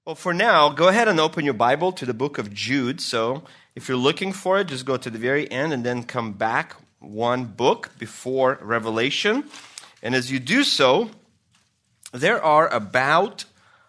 Well, for now, go ahead and open your Bible to the book of Jude. So if you're looking for it, just go to the very end and then come back one book before Revelation. And as you do so, there are about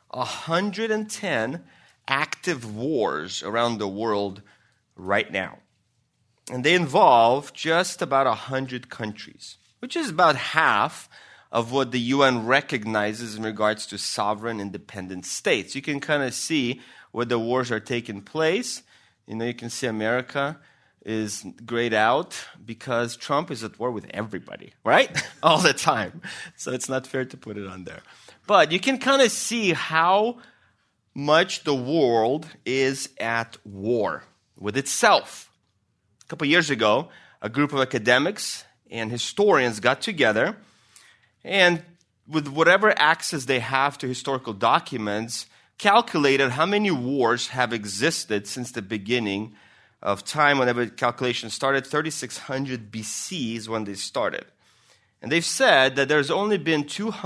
110 active wars around the world right now. And they involve just about 100 countries, which is about half of what the UN recognizes in regards to sovereign independent states. You can kind of see where the wars are taking place. You can see America is grayed out because Trump is at war with everybody, right? All the time. So it's not fair to put it on there. But you can kind of see how much the world is at war with itself. A couple years ago, a group of academics and historians got together and with whatever access they have to historical documents, calculated how many wars have existed since the beginning of time. Whenever the calculation started, 3600 BC is when they started. And they've said that there's only been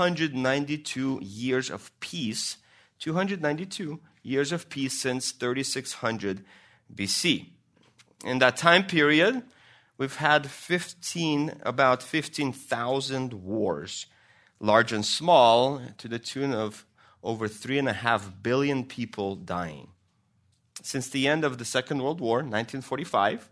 292 years of peace, 292 years of peace since 3600 BC. In that time period, we've had about 15,000 wars, large and small, to the tune of over 3.5 billion people dying. Since the end of the Second World War, 1945,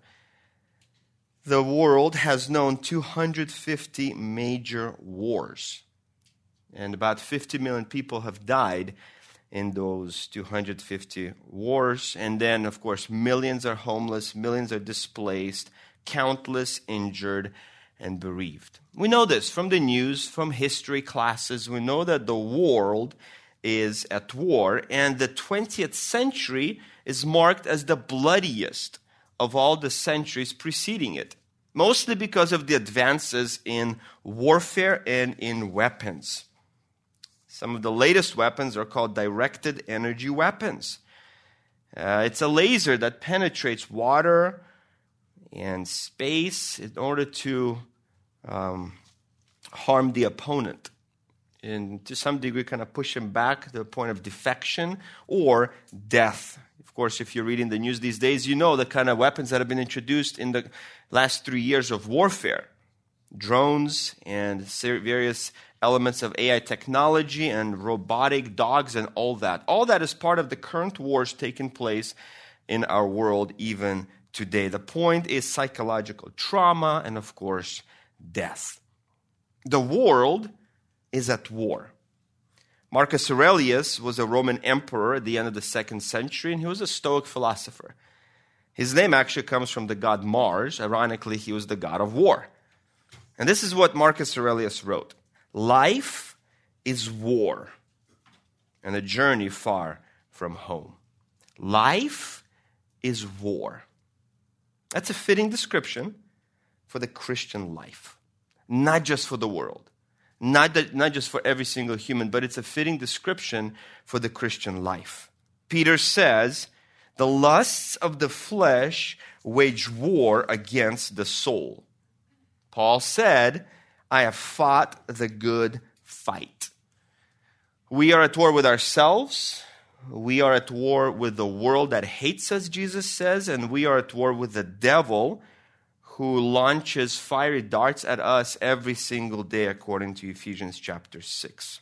the world has known 250 major wars. And about 50 million people have died in those 250 wars. And then, of course, millions are homeless, millions are displaced, countless injured and bereaved. We know this from the news, from history classes. We know that the world is at war, and the 20th century is marked as the bloodiest of all the centuries preceding it, mostly because of the advances in warfare and in weapons. Some of the latest weapons are called directed energy weapons. It's a laser that penetrates water and space in order to harm the opponent and to some degree kind of push him back to the point of defection or death. Of course, if you're reading the news these days, you know the kind of weapons that have been introduced in the last 3 years of warfare. Drones and various elements of AI technology and robotic dogs and all that. All that is part of the current wars taking place in our world even today. The point is psychological trauma and, of course, death. The world is at war. Marcus Aurelius was a Roman emperor at the end of the 2nd century, and he was a Stoic philosopher. His name actually comes from the god Mars. Ironically, he was the god of war. And this is what Marcus Aurelius wrote. Life is war and a journey far from home. Life is war. That's a fitting description for the Christian life, not just for the world, not just for every single human, but it's a fitting description for the Christian life. Peter says, the lusts of the flesh wage war against the soul. Paul said, I have fought the good fight. We are at war with ourselves. We are at war with the world that hates us, Jesus says, and we are at war with the devil who launches fiery darts at us every single day, according to Ephesians chapter 6.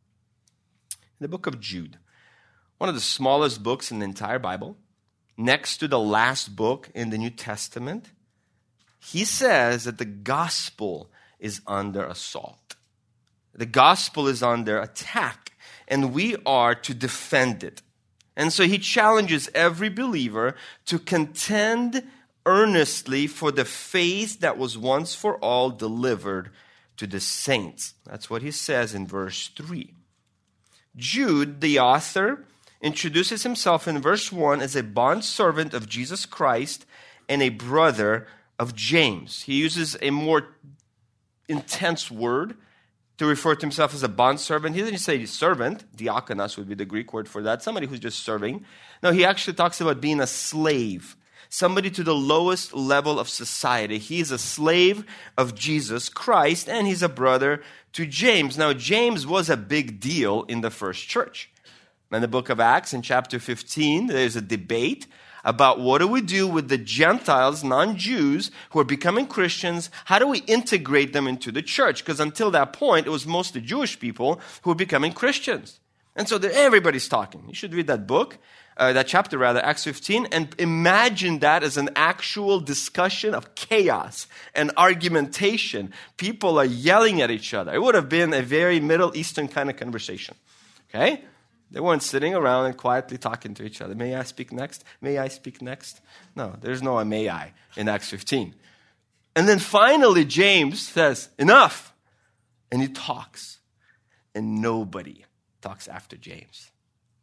The book of Jude, one of the smallest books in the entire Bible, next to the last book in the New Testament, he says that the gospel is under assault. The gospel is under attack, and we are to defend it. And so he challenges every believer to contend earnestly for the faith that was once for all delivered to the saints. That's what he says in verse 3. Jude, the author, introduces himself in verse 1 as a bondservant of Jesus Christ and a brother of James. He uses a more intense word to refer to himself as a bondservant. He doesn't say servant. Diakonos would be the Greek word for that. Somebody who's just serving. No, he actually talks about being a slave. Somebody to the lowest level of society. He's a slave of Jesus Christ, and he's a brother to James. Now, James was a big deal in the first church. In the book of Acts, in chapter 15, there's a debate about what do we do with the Gentiles, non-Jews, who are becoming Christians. How do we integrate them into the church? Because until that point, it was mostly Jewish people who were becoming Christians. And so everybody's talking. You should read that book, that chapter rather, Acts 15, and imagine that as an actual discussion of chaos and argumentation. People are yelling at each other. It would have been a very Middle Eastern kind of conversation. Okay? They weren't sitting around and quietly talking to each other. May I speak next? May I speak next? No, there's no may I in Acts 15. And then finally James says, enough. And he talks. And nobody talks after James.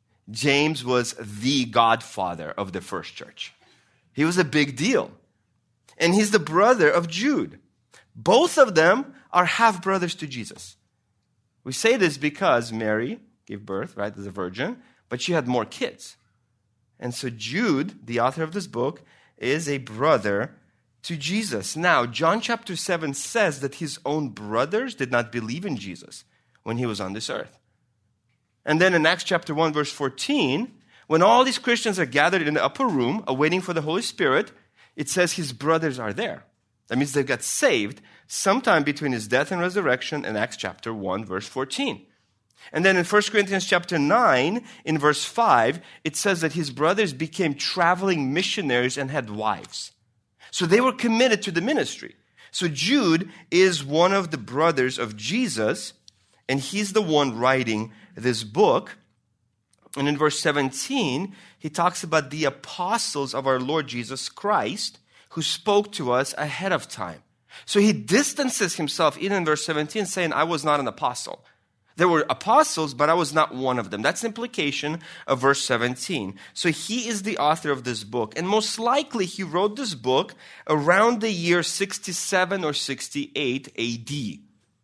James was the godfather of the first church. He was a big deal. And he's the brother of Jude. Both of them are half-brothers to Jesus. We say this because Mary gave birth, right, as a virgin, but she had more kids. And so Jude, the author of this book, is a brother to Jesus. Now, John chapter 7 says that his own brothers did not believe in Jesus when he was on this earth. And then in Acts chapter 1, verse 14, when all these Christians are gathered in the upper room, awaiting for the Holy Spirit, it says his brothers are there. That means they got saved sometime between his death and resurrection in Acts chapter 1, verse 14. And then in 1 Corinthians chapter 9, in verse 5, it says that his brothers became traveling missionaries and had wives. So they were committed to the ministry. So Jude is one of the brothers of Jesus, and he's the one writing this book. And in verse 17, he talks about the apostles of our Lord Jesus Christ who spoke to us ahead of time. So he distances himself, even in verse 17, saying, I was not an apostle. There were apostles, but I was not one of them. That's the implication of verse 17. So he is the author of this book. And most likely he wrote this book around the year 67 or 68 AD. The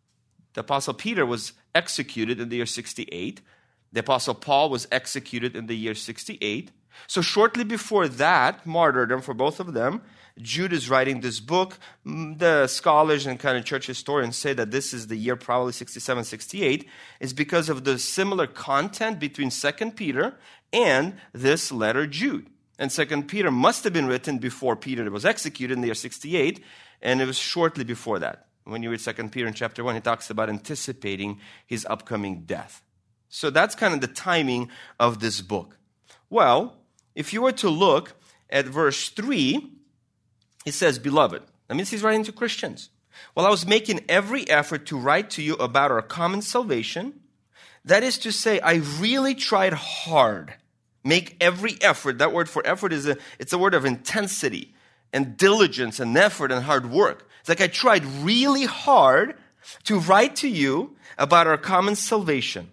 Apostle Peter was executed in the year 68. The Apostle Paul was executed in the year 68. So shortly before that martyrdom for both of them, Jude is writing this book. The scholars and kind of church historians say that this is the year probably 67, 68, is because of the similar content between 2 Peter and this letter Jude. And 2 Peter must have been written before Peter was executed in the year 68, and it was shortly before that. When you read 2 Peter in chapter 1, he talks about anticipating his upcoming death. So that's kind of the timing of this book. Well, if you were to look at verse 3, he says, Beloved. That means he's writing to Christians. Well, I was making every effort to write to you about our common salvation. That is to say, I really tried hard. Make every effort. That word for effort it's a word of intensity and diligence and effort and hard work. It's like I tried really hard to write to you about our common salvation.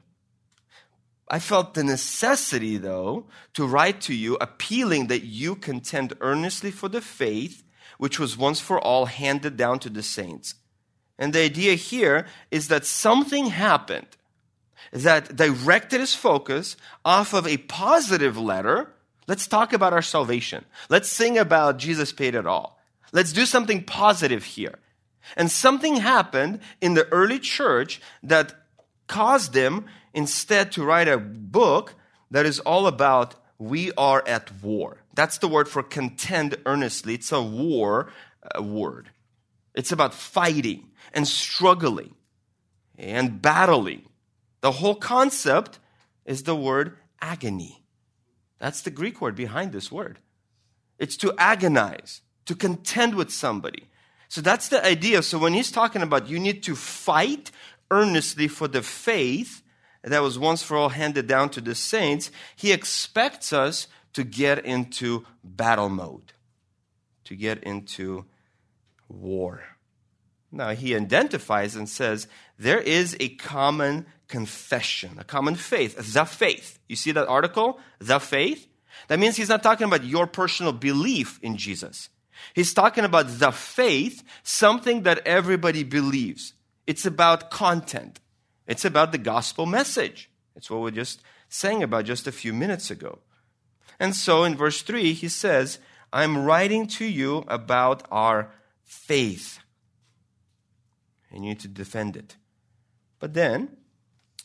I felt the necessity, though, to write to you, appealing that you contend earnestly for the faith which was once for all handed down to the saints. And the idea here is that something happened that directed his focus off of a positive letter. Let's talk about our salvation. Let's sing about Jesus paid it all. Let's do something positive here. And something happened in the early church that caused them instead to write a book that is all about we are at war. That's the word for contend earnestly. It's a war word. It's about fighting and struggling and battling. The whole concept is the word agony. That's the Greek word behind this word. It's to agonize, to contend with somebody. So that's the idea. So when he's talking about you need to fight earnestly for the faith that was once for all handed down to the saints, he expects us to get into battle mode, to get into war. Now, he identifies and says there is a common confession, a common faith, the faith. You see that article, the faith? That means he's not talking about your personal belief in Jesus. He's talking about the faith, something that everybody believes. It's about content. It's about the gospel message. It's what we were just saying about just a few minutes ago. And so in verse 3, he says, I'm writing to you about our faith. And you need to defend it. But then,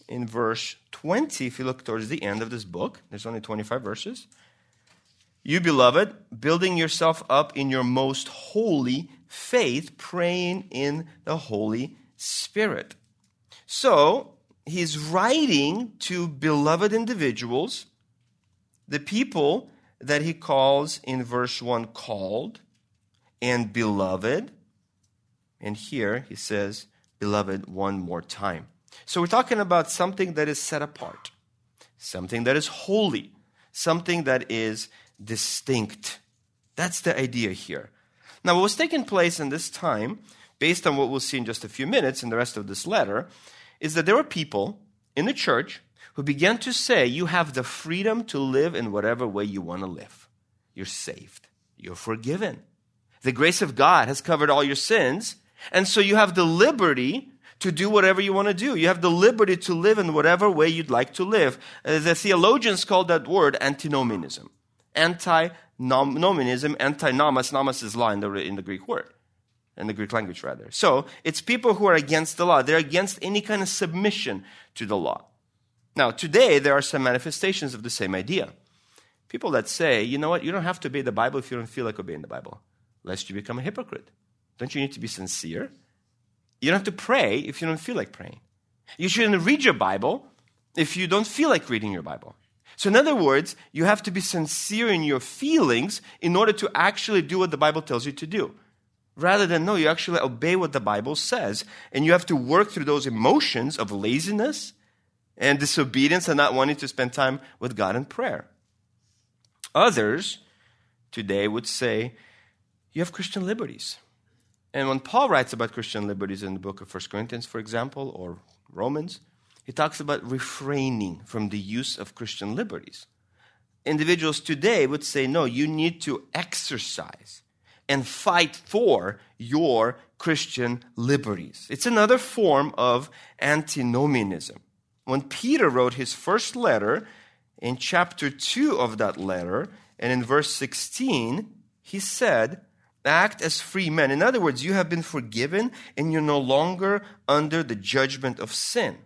in verse 20, if you look towards the end of this book, there's only 25 verses. You, beloved, building yourself up in your most holy faith, praying in the Holy Spirit. So, he's writing to beloved individuals, the people that he calls in verse 1 called and beloved. And here he says, beloved, one more time. So we're talking about something that is set apart, something that is holy, something that is distinct. That's the idea here. Now, what was taking place in this time, based on what we'll see in just a few minutes in the rest of this letter, is that there were people in the church who began to say, you have the freedom to live in whatever way you want to live. You're saved. You're forgiven. The grace of God has covered all your sins, and so you have the liberty to do whatever you want to do. You have the liberty to live in whatever way you'd like to live. The theologians call that word antinomianism. Antinomianism, antinomos. Nomos is law in the Greek word, in the Greek language rather. So it's people who are against the law. They're against any kind of submission to the law. Now, today there are some manifestations of the same idea. People that say, you know what, you don't have to obey the Bible if you don't feel like obeying the Bible, lest you become a hypocrite. Don't you need to be sincere? You don't have to pray if you don't feel like praying. You shouldn't read your Bible if you don't feel like reading your Bible. So in other words, you have to be sincere in your feelings in order to actually do what the Bible tells you to do. Rather than, no, you actually obey what the Bible says, and you have to work through those emotions of laziness and disobedience and not wanting to spend time with God in prayer. Others today would say, you have Christian liberties. And when Paul writes about Christian liberties in the book of 1 Corinthians, for example, or Romans, he talks about refraining from the use of Christian liberties. Individuals today would say, no, you need to exercise and fight for your Christian liberties. It's another form of antinomianism. When Peter wrote his first letter, in chapter 2 of that letter, and in verse 16, he said, act as free men. In other words, you have been forgiven and you're no longer under the judgment of sin.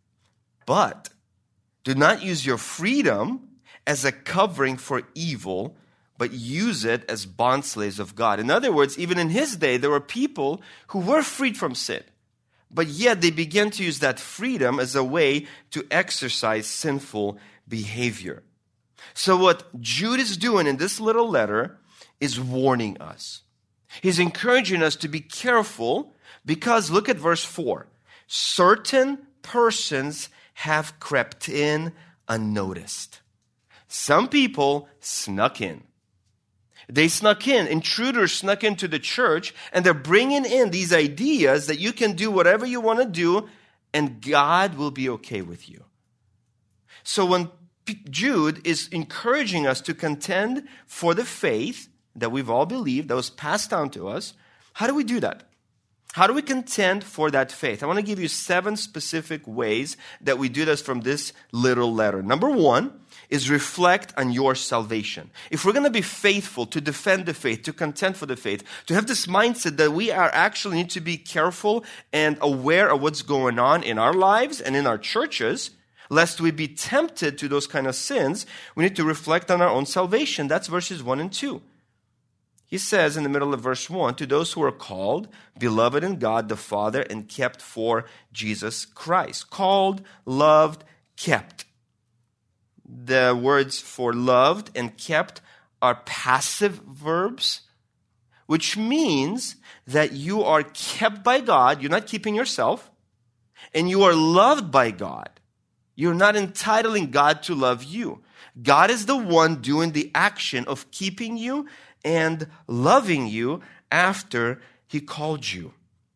But do not use your freedom as a covering for evil, but use it as bondslaves of God. In other words, even in his day, there were people who were freed from sin, but yet they began to use that freedom as a way to exercise sinful behavior. So what Jude is doing in this little letter is warning us. He's encouraging us to be careful because, look at verse 4. Certain persons have crept in unnoticed. Some people snuck in. They snuck in. Intruders snuck into the church, and they're bringing in these ideas that you can do whatever you want to do, and God will be okay with you. So when Jude is encouraging us to contend for the faith that we've all believed, that was passed down to us, how do we do that? How do we contend for that faith? I want to give you 7 specific ways that we do this from this little letter. Number 1 is reflect on your salvation. If we're going to be faithful to defend the faith, to contend for the faith, to have this mindset that we are actually need to be careful and aware of what's going on in our lives and in our churches, lest we be tempted to those kind of sins, we need to reflect on our own salvation. That's verses 1 and 2. He says in the middle of verse 1, to those who are called, beloved in God the Father, and kept for Jesus Christ. Called, loved, kept. The words for loved and kept are passive verbs, which means that you are kept by God. You're not keeping yourself. And you are loved by God. You're not entitling God to love you. God is the one doing the action of keeping you and loving you after he called you.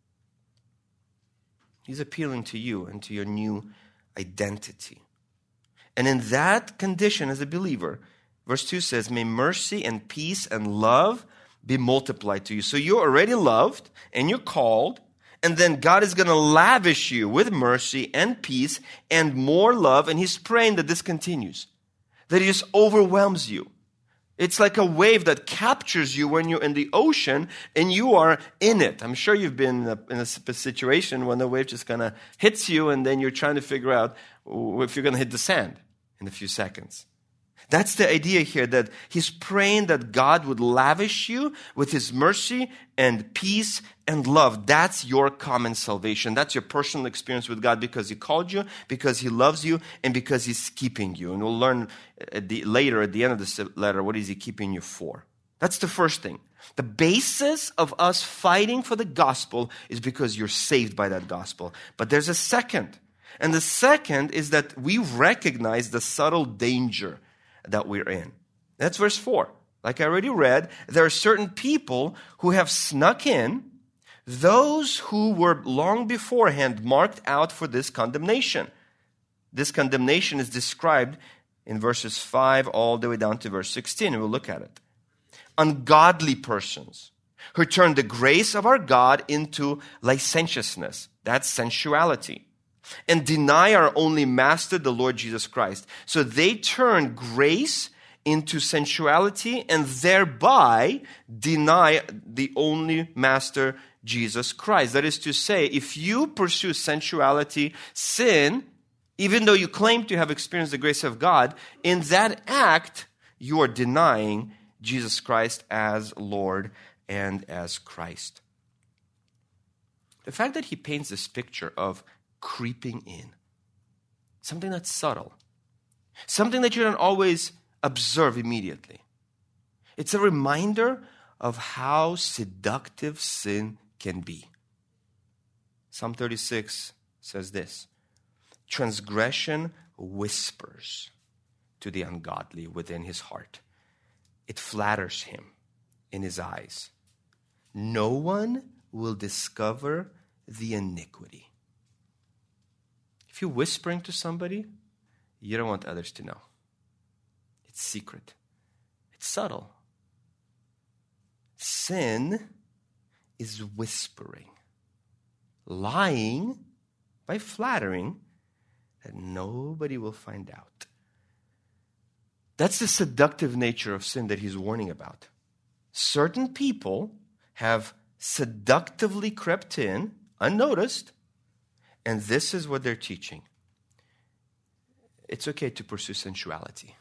He's appealing to you and to your new identity. And in that condition as a believer, verse 2 says, may mercy and peace and love be multiplied to you. So you're already loved and you're called, and then God is going to lavish you with mercy and peace and more love, and he's praying that this continues, that he just overwhelms you. It's like a wave that captures you when you're in the ocean and you are in it. I'm sure you've been in a situation when the wave just kind of hits you and then you're trying to figure out if you're going to hit the sand in a few seconds. That's the idea here, that he's praying that God would lavish you with his mercy and peace and love. That's your common salvation. That's your personal experience with God because he called you, because he loves you, and because he's keeping you. And we'll learn later at the end of this letter, what is he keeping you for? That's the first thing. The basis of us fighting for the gospel is because you're saved by that gospel. But there's a second. And the second is that we recognize the subtle danger that we're in. That's verse 4. Like I already read, there are certain people who have snuck in, those who were long beforehand marked out for this condemnation. This condemnation is described in verses 5 all the way down to verse 16, and we'll look at it. Ungodly persons who turn the grace of our God into licentiousness. That's sensuality. And deny our only master, the Lord Jesus Christ. So they turn grace into sensuality and thereby deny the only master, Jesus Christ. That is to say, if you pursue sensuality, sin, even though you claim to have experienced the grace of God, in that act, you are denying Jesus Christ as Lord and as Christ. The fact that he paints this picture of creeping in, something that's subtle, something that you don't always observe immediately. It's a reminder of how seductive sin can be. Psalm 36 says this: transgression whispers to the ungodly within his heart. It flatters him in his eyes. No one will discover the iniquity. If you're whispering to somebody, you don't want others to know. It's secret. It's subtle. Sin is whispering, lying by flattering that nobody will find out. That's the seductive nature of sin that he's warning about. Certain people have seductively crept in, unnoticed, and this is what they're teaching. It's okay to pursue sensuality.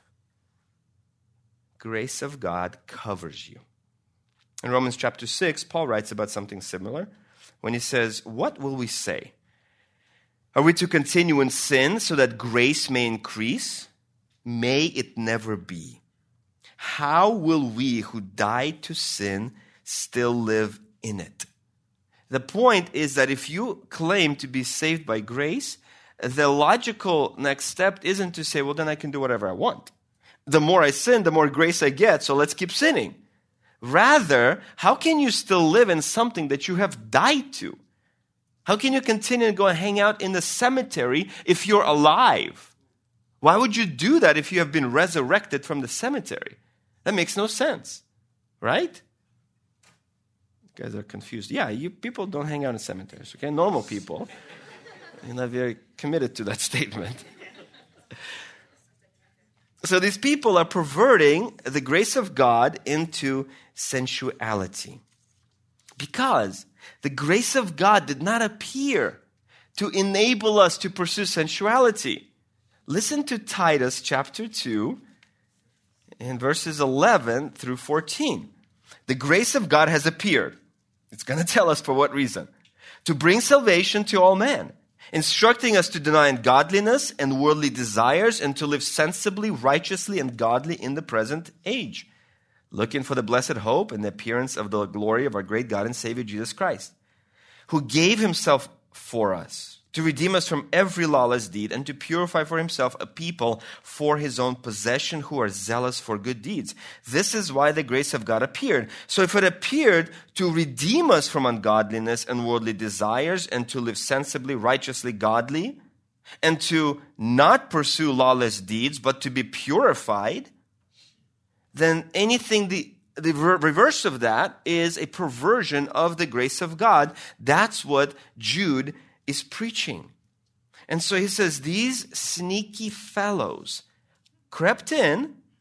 Grace of God covers you. In Romans chapter 6, Paul writes about something similar when he says, "What will we say? Are we to continue in sin so that grace may increase? May it never be. How will we who died to sin still live in it?" The point is that if you claim to be saved by grace, the logical next step isn't to say, well, then I can do whatever I want. The more I sin, the more grace I get, so let's keep sinning. Rather, how can you still live in something that you have died to? How can you continue to go and hang out in the cemetery if you're alive? Why would you do that if you have been resurrected from the cemetery? That makes no sense, right? You guys are confused. Yeah, people don't hang out in cemeteries, okay? Normal people. You're not very committed to that statement. So these people are perverting the grace of God into sensuality. Because the grace of God did not appear to enable us to pursue sensuality. Listen to Titus chapter 2 in verses 11 through 14. The grace of God has appeared. It's going to tell us for what reason. To bring salvation to all men, instructing us to deny ungodliness and worldly desires and to live sensibly, righteously, and godly in the present age, looking for the blessed hope and the appearance of the glory of our great God and Savior Jesus Christ, who gave himself for us to redeem us from every lawless deed and to purify for himself a people for his own possession who are zealous for good deeds. This is why the grace of God appeared. So if it appeared to redeem us from ungodliness and worldly desires and to live sensibly, righteously, godly, and to not pursue lawless deeds, but to be purified, then anything the reverse of that is a perversion of the grace of God. That's what Jude is preaching. And so he says, these sneaky fellows crept in,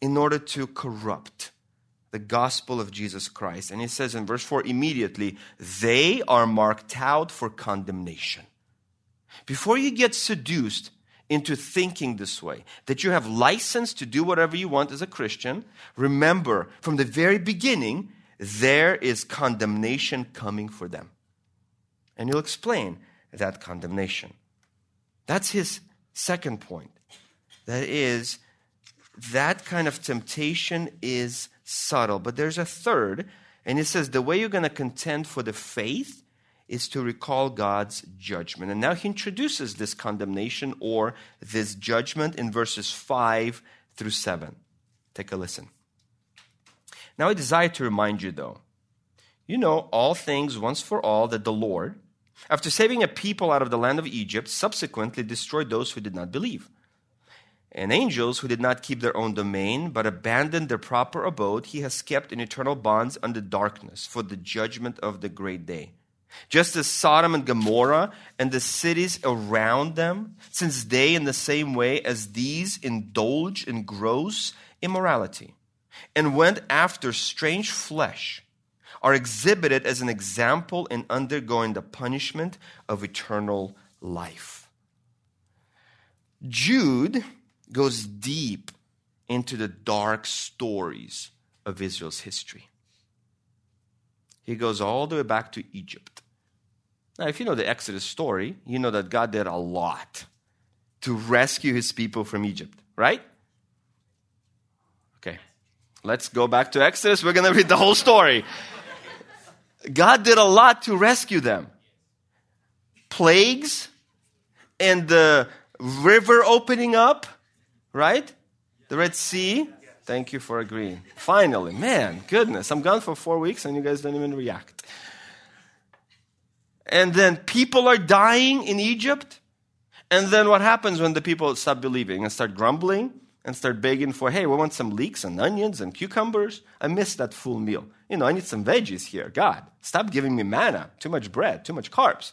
in order to corrupt the gospel of Jesus Christ. And he says in verse 4, immediately, they are marked out for condemnation. Before you get seduced into thinking this way, that you have license to do whatever you want as a Christian, remember, from the very beginning, there is condemnation coming for them. And he'll explain that condemnation. That's his second point. That is, that kind of temptation is subtle. But there's a third, and it says the way you're going to contend for the faith is to recall God's judgment. And now he introduces this condemnation or this judgment in verses 5 through 7. Take a listen. Now I desire to remind you, though, you know all things once for all that the Lord, after saving a people out of the land of Egypt, subsequently destroyed those who did not believe. And angels who did not keep their own domain, but abandoned their proper abode, he has kept in eternal bonds under darkness for the judgment of the great day. Just as Sodom and Gomorrah and the cities around them, since they in the same way as these indulged in gross immorality and went after strange flesh, are exhibited as an example in undergoing the punishment of eternal life. Jude goes deep into the dark stories of Israel's history. He goes all the way back to Egypt. Now, if you know the Exodus story, you know that God did a lot to rescue his people from Egypt, right? Okay, let's go back to Exodus. We're going to read the whole story. God did a lot to rescue them. Plagues and the river opening up, right? The Red Sea. Thank you for agreeing. Finally, man, goodness. I'm gone for 4 weeks and you guys don't even react. And then people are dying in Egypt. And then what happens when the people stop believing and start grumbling and start begging for, hey, we want some leeks and onions and cucumbers? I missed that full meal. You know, I need some veggies here. God, stop giving me manna. Too much bread, too much carbs.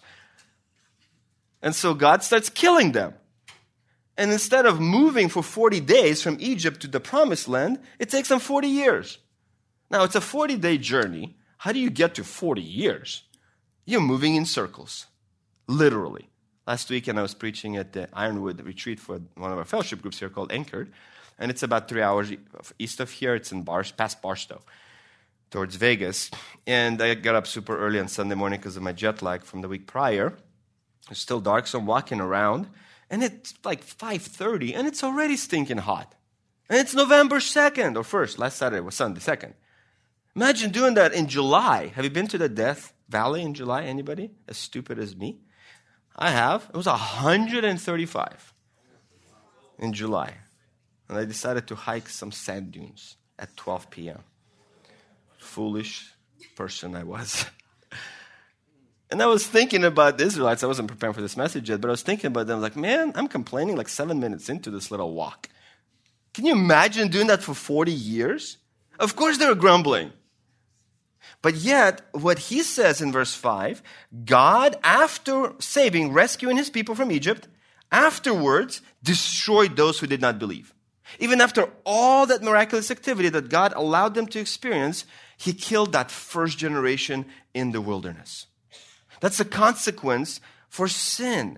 And so God starts killing them. And instead of moving for 40 days from Egypt to the promised land, it takes them 40 years. Now, it's a 40-day journey. How do you get to 40 years? You're moving in circles, literally. Last weekend, I was preaching at the Ironwood retreat for one of our fellowship groups here called Anchored. And it's about 3 hours east of here. It's in past Barstow, towards Vegas. And I got up super early on Sunday morning because of my jet lag from the week prior. It's still dark, so I'm walking around. And it's like 5:30, and it's already stinking hot. And it's November 2nd, or 1st. Last Saturday was Sunday, 2nd. Imagine doing that in July. Have you been to the Death Valley in July? Anybody? As stupid as me? I have. It was 135 in July. And I decided to hike some sand dunes at 12 p.m. Foolish person I was. And I was thinking about the Israelites. I wasn't preparing for this message yet, but I was thinking about them like, man, I'm complaining like 7 minutes into this little walk. Can you imagine doing that for 40 years? Of course they were grumbling. But yet, what he says in verse 5, God, after rescuing his people from Egypt, afterwards destroyed those who did not believe. Even after all that miraculous activity that God allowed them to experience, he killed that first generation in the wilderness. That's a consequence for sin.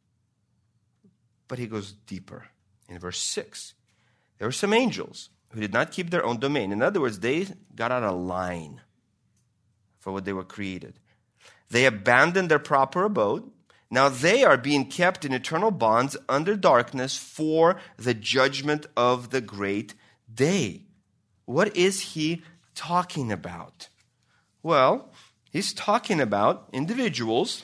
But he goes deeper. In verse 6, there were some angels who did not keep their own domain. In other words, they got out of line for what they were created. They abandoned their proper abode. Now they are being kept in eternal bonds under darkness for the judgment of the great day. What is he talking about? Well, he's talking about individuals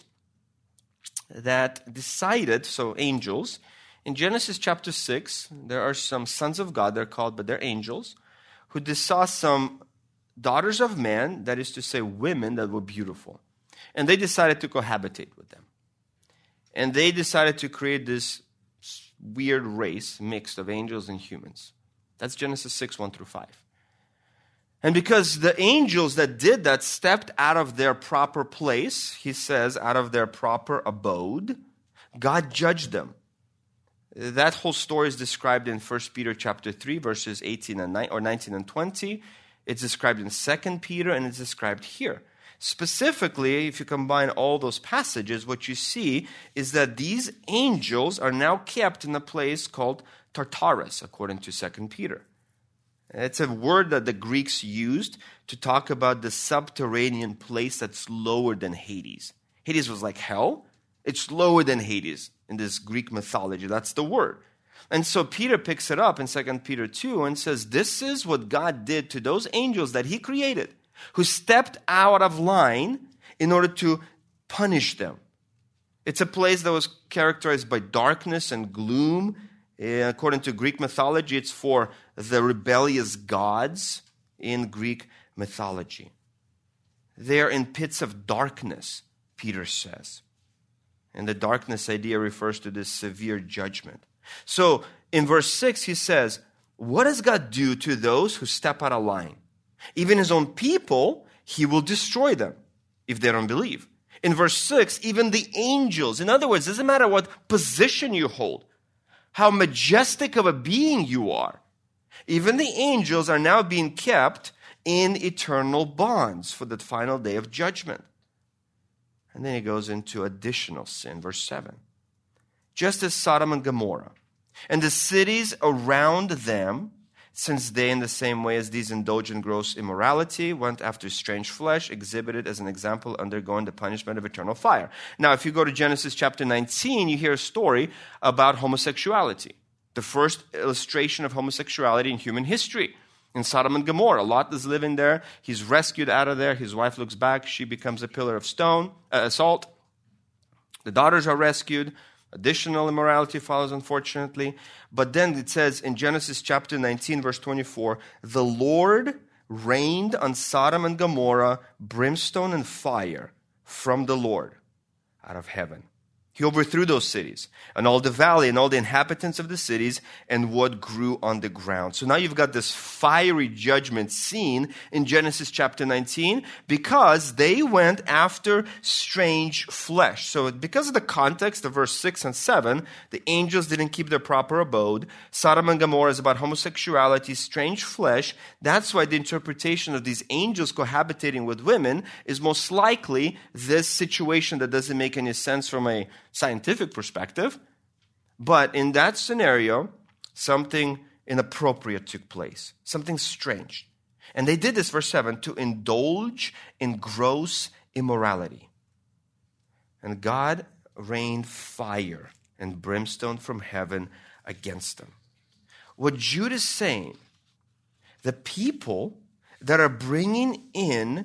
that decided, so angels. In Genesis chapter 6, there are some sons of God, they're called, but they're angels, who saw some daughters of man, that is to say women that were beautiful. And they decided to cohabitate with them. And they decided to create this weird race mixed of angels and humans. That's Genesis 6, 1 through 5. And because the angels that did that stepped out of their proper place, he says, out of their proper abode, God judged them. That whole story is described in 1 Peter chapter 3, verses 18 and 19 and 20. It's described in 2 Peter, and it's described here. Specifically, if you combine all those passages, what you see is that these angels are now kept in a place called Tartarus, according to 2 Peter. It's a word that the Greeks used to talk about the subterranean place that's lower than Hades. Hades was like hell. It's lower than Hades in this Greek mythology. That's the word. And so Peter picks it up in 2 Peter 2 and says, this is what God did to those angels that he created, who stepped out of line in order to punish them. It's a place that was characterized by darkness and gloom. According to Greek mythology, it's for the rebellious gods in Greek mythology. They're in pits of darkness, Peter says. And the darkness idea refers to this severe judgment. So in verse 6, he says, what does God do to those who step out of line? Even his own people, he will destroy them if they don't believe. In verse 6, even the angels. In other words, it doesn't matter what position you hold, how majestic of a being you are. Even the angels are now being kept in eternal bonds for the final day of judgment. And then he goes into additional sin, verse 7. Just as Sodom and Gomorrah and the cities around them, since they, in the same way as these indulge in gross immorality, went after strange flesh, exhibited as an example, undergoing the punishment of eternal fire. Now, if you go to Genesis chapter 19, you hear a story about homosexuality, the first illustration of homosexuality in human history. In Sodom and Gomorrah, Lot is living there. He's rescued out of there. His wife looks back. She becomes a pillar of salt. The daughters are rescued. Additional immorality follows, unfortunately. But then it says in Genesis chapter 19, verse 24, the Lord rained on Sodom and Gomorrah brimstone and fire from the Lord out of heaven. He overthrew those cities and all the valley and all the inhabitants of the cities and what grew on the ground. So now you've got this fiery judgment scene in Genesis chapter 19 because they went after strange flesh. So because of the context of verse 6 and 7, the angels didn't keep their proper abode. Sodom and Gomorrah is about homosexuality, strange flesh. That's why the interpretation of these angels cohabitating with women is most likely this situation that doesn't make any sense from a scientific perspective, but in that scenario, something inappropriate took place, something strange. And they did this, verse 7, to indulge in gross immorality. And God rained fire and brimstone from heaven against them. What Jude is saying, the people that are bringing in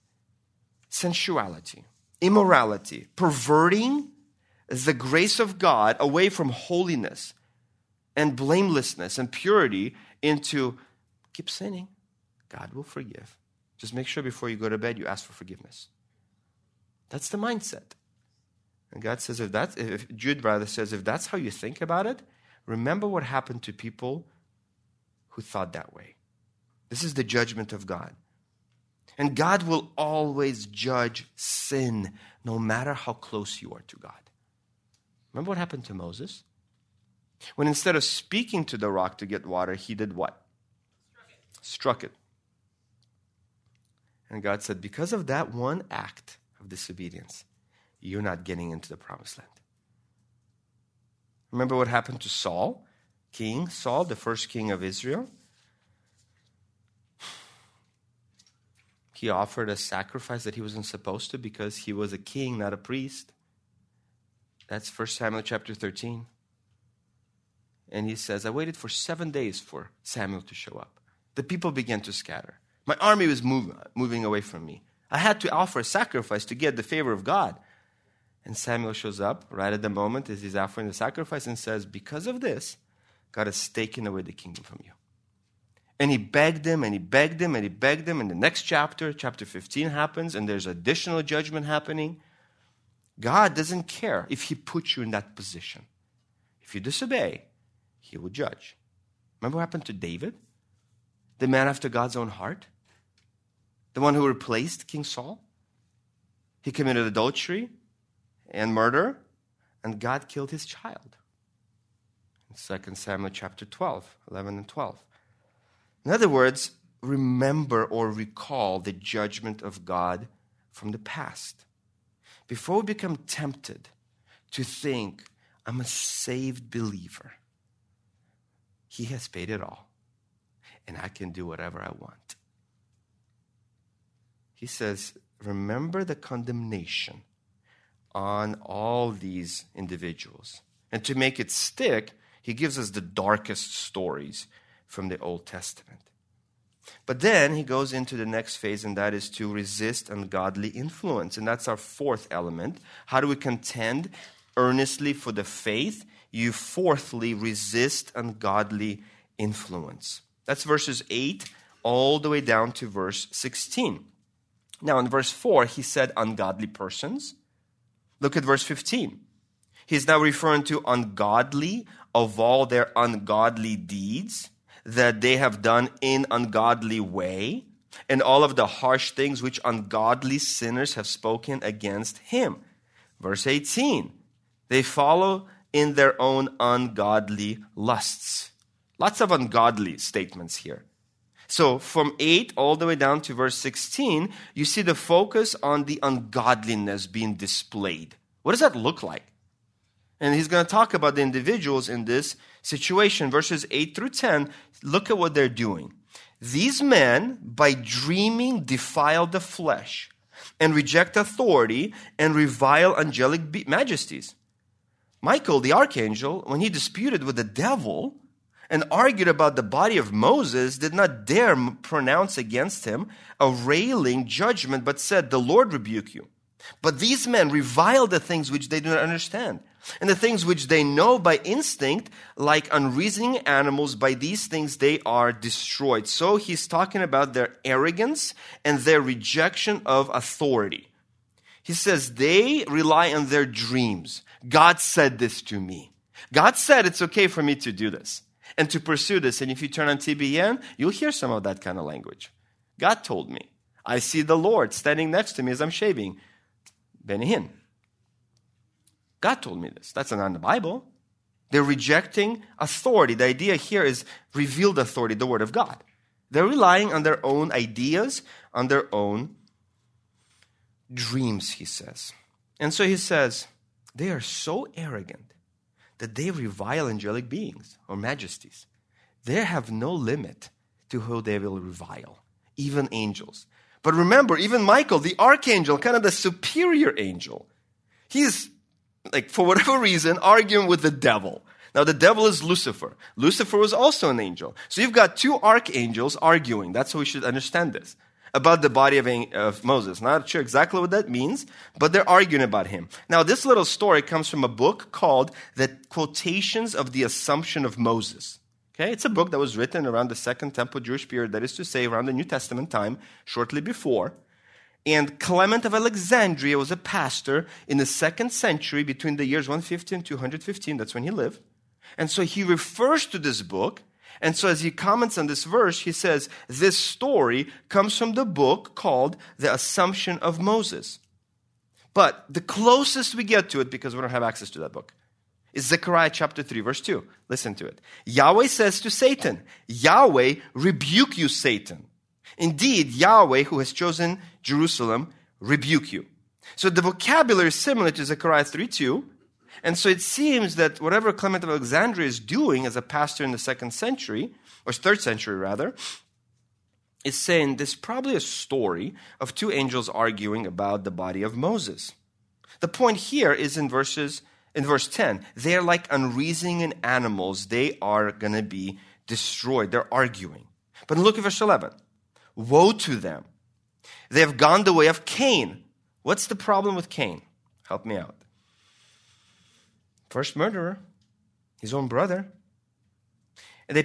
sensuality, immorality, perverting the grace of God away from holiness and blamelessness and purity into keep sinning. God will forgive. Just make sure before you go to bed you ask for forgiveness. That's the mindset. And God says, if Jude rather says, if that's how you think about it, remember what happened to people who thought that way. This is the judgment of God. And God will always judge sin, no matter how close you are to God. Remember what happened to Moses? When instead of speaking to the rock to get water, he did what? Struck it. And God said, because of that one act of disobedience, you're not getting into the promised land. Remember what happened to Saul? King Saul, the first king of Israel. He offered a sacrifice that he wasn't supposed to because he was a king, not a priest. That's 1 Samuel chapter 13. And he says, I waited for 7 days for Samuel to show up. The people began to scatter. My army was moving away from me. I had to offer a sacrifice to get the favor of God. And Samuel shows up right at the moment as he's offering the sacrifice and says, because of this, God has taken away the kingdom from you. And he begged him, and he begged him, and he begged him. And the next chapter, chapter 15 happens, and there's additional judgment happening. God doesn't care if he puts you in that position. If you disobey, he will judge. Remember what happened to David? The man after God's own heart? The one who replaced King Saul? He committed adultery and murder, and God killed his child. 2 Samuel chapter 12, 11 and 12. In other words, remember or recall the judgment of God from the past. Before we become tempted to think, I'm a saved believer, He has paid it all, and I can do whatever I want. He says, remember the condemnation on all these individuals. And to make it stick, He gives us the darkest stories from the Old Testament. But then He goes into the next phase, and that is to resist ungodly influence. And that's our fourth element. How do we contend earnestly for the faith? You fourthly resist ungodly influence. That's verses 8 all the way down to verse 16. Now in verse 4, He said ungodly persons. Look at verse 15. He's now referring to ungodly of all their ungodly deeds that they have done in ungodly way, and all of the harsh things which ungodly sinners have spoken against Him. Verse 18, they follow in their own ungodly lusts. Lots of ungodly statements here. So from 8 all the way down to verse 16, you see the focus on the ungodliness being displayed. What does that look like? And he's going to talk about the individuals in this situation. Verses 8 through 10, look at what they're doing. These men, by dreaming, defile the flesh and reject authority and revile angelic majesties. Michael, the archangel, when he disputed with the devil and argued about the body of Moses, did not dare pronounce against him a railing judgment, but said, the Lord rebuke you. But these men revile the things which they do not understand, and the things which they know by instinct, like unreasoning animals, by these things they are destroyed. So he's talking about their arrogance and their rejection of authority. He says they rely on their dreams. God said this to me. God said it's okay for me to do this and to pursue this. And if you turn on TBN, you'll hear some of that kind of language. God told me. I see the Lord standing next to me as I'm shaving. Benny Hinn. God told me this. That's not in the Bible. They're rejecting authority. The idea here is revealed authority, the Word of God. They're relying on their own ideas, on their own dreams, he says. And so he says, they are so arrogant that they revile angelic beings or majesties. They have no limit to who they will revile, even angels. But remember, even Michael, the archangel, kind of the superior angel, he's, like, for whatever reason, arguing with the devil. Now, the devil is Lucifer. Lucifer was also an angel. So you've got two archangels arguing. That's how we should understand this. About the body of Moses. Not sure exactly what that means, but they're arguing about him. Now, this little story comes from a book called The Quotations of the Assumption of Moses. Okay, it's a book that was written around the Second Temple Jewish period, that is to say, around the New Testament time, shortly before. And Clement of Alexandria was a pastor in the 2nd century between the years 150 and 215. That's when he lived. And so he refers to this book. And so as he comments on this verse, he says, this story comes from the book called The Assumption of Moses. But the closest we get to it, because we don't have access to that book, is Zechariah chapter 3, verse 2. Listen to it. Yahweh says to Satan, Yahweh, rebuke you, Satan. Indeed, Yahweh, who has chosen Jerusalem, rebuke you. So the vocabulary is similar to Zechariah 3:2. And so it seems that whatever Clement of Alexandria is doing as a pastor in the 2nd century, or 3rd century rather, is saying this is probably a story of two angels arguing about the body of Moses. The point here is in verse 10. They are like unreasoning animals. They are going to be destroyed. They're arguing. But look at verse 11. Woe to them. They have gone the way of Cain. What's the problem with Cain? Help me out. First murderer, his own brother. And they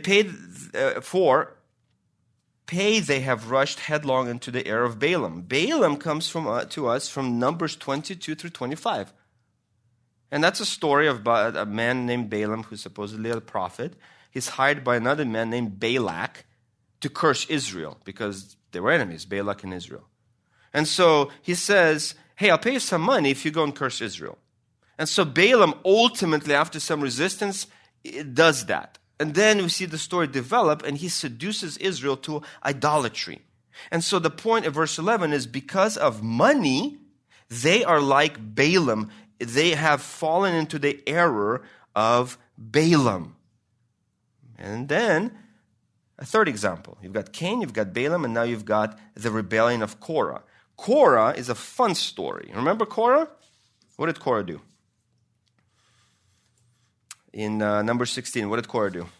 they have rushed headlong into the air of Balaam. Balaam comes to us from Numbers 22 through 25. And that's a story of a man named Balaam who's supposedly a prophet. He's hired by another man named Balak to curse Israel because they were enemies, Balak and Israel. And so he says, hey, I'll pay you some money if you go and curse Israel. And so Balaam ultimately, after some resistance, it does that. And then we see the story develop, and he seduces Israel to idolatry. And so the point of verse 11 is because of money, they are like Balaam. They have fallen into the error of Balaam. And then a third example. You've got Cain, you've got Balaam, and now you've got the rebellion of Korah. Korah is a fun story. Remember Korah? What did Korah do? In number 16, what did Korah do?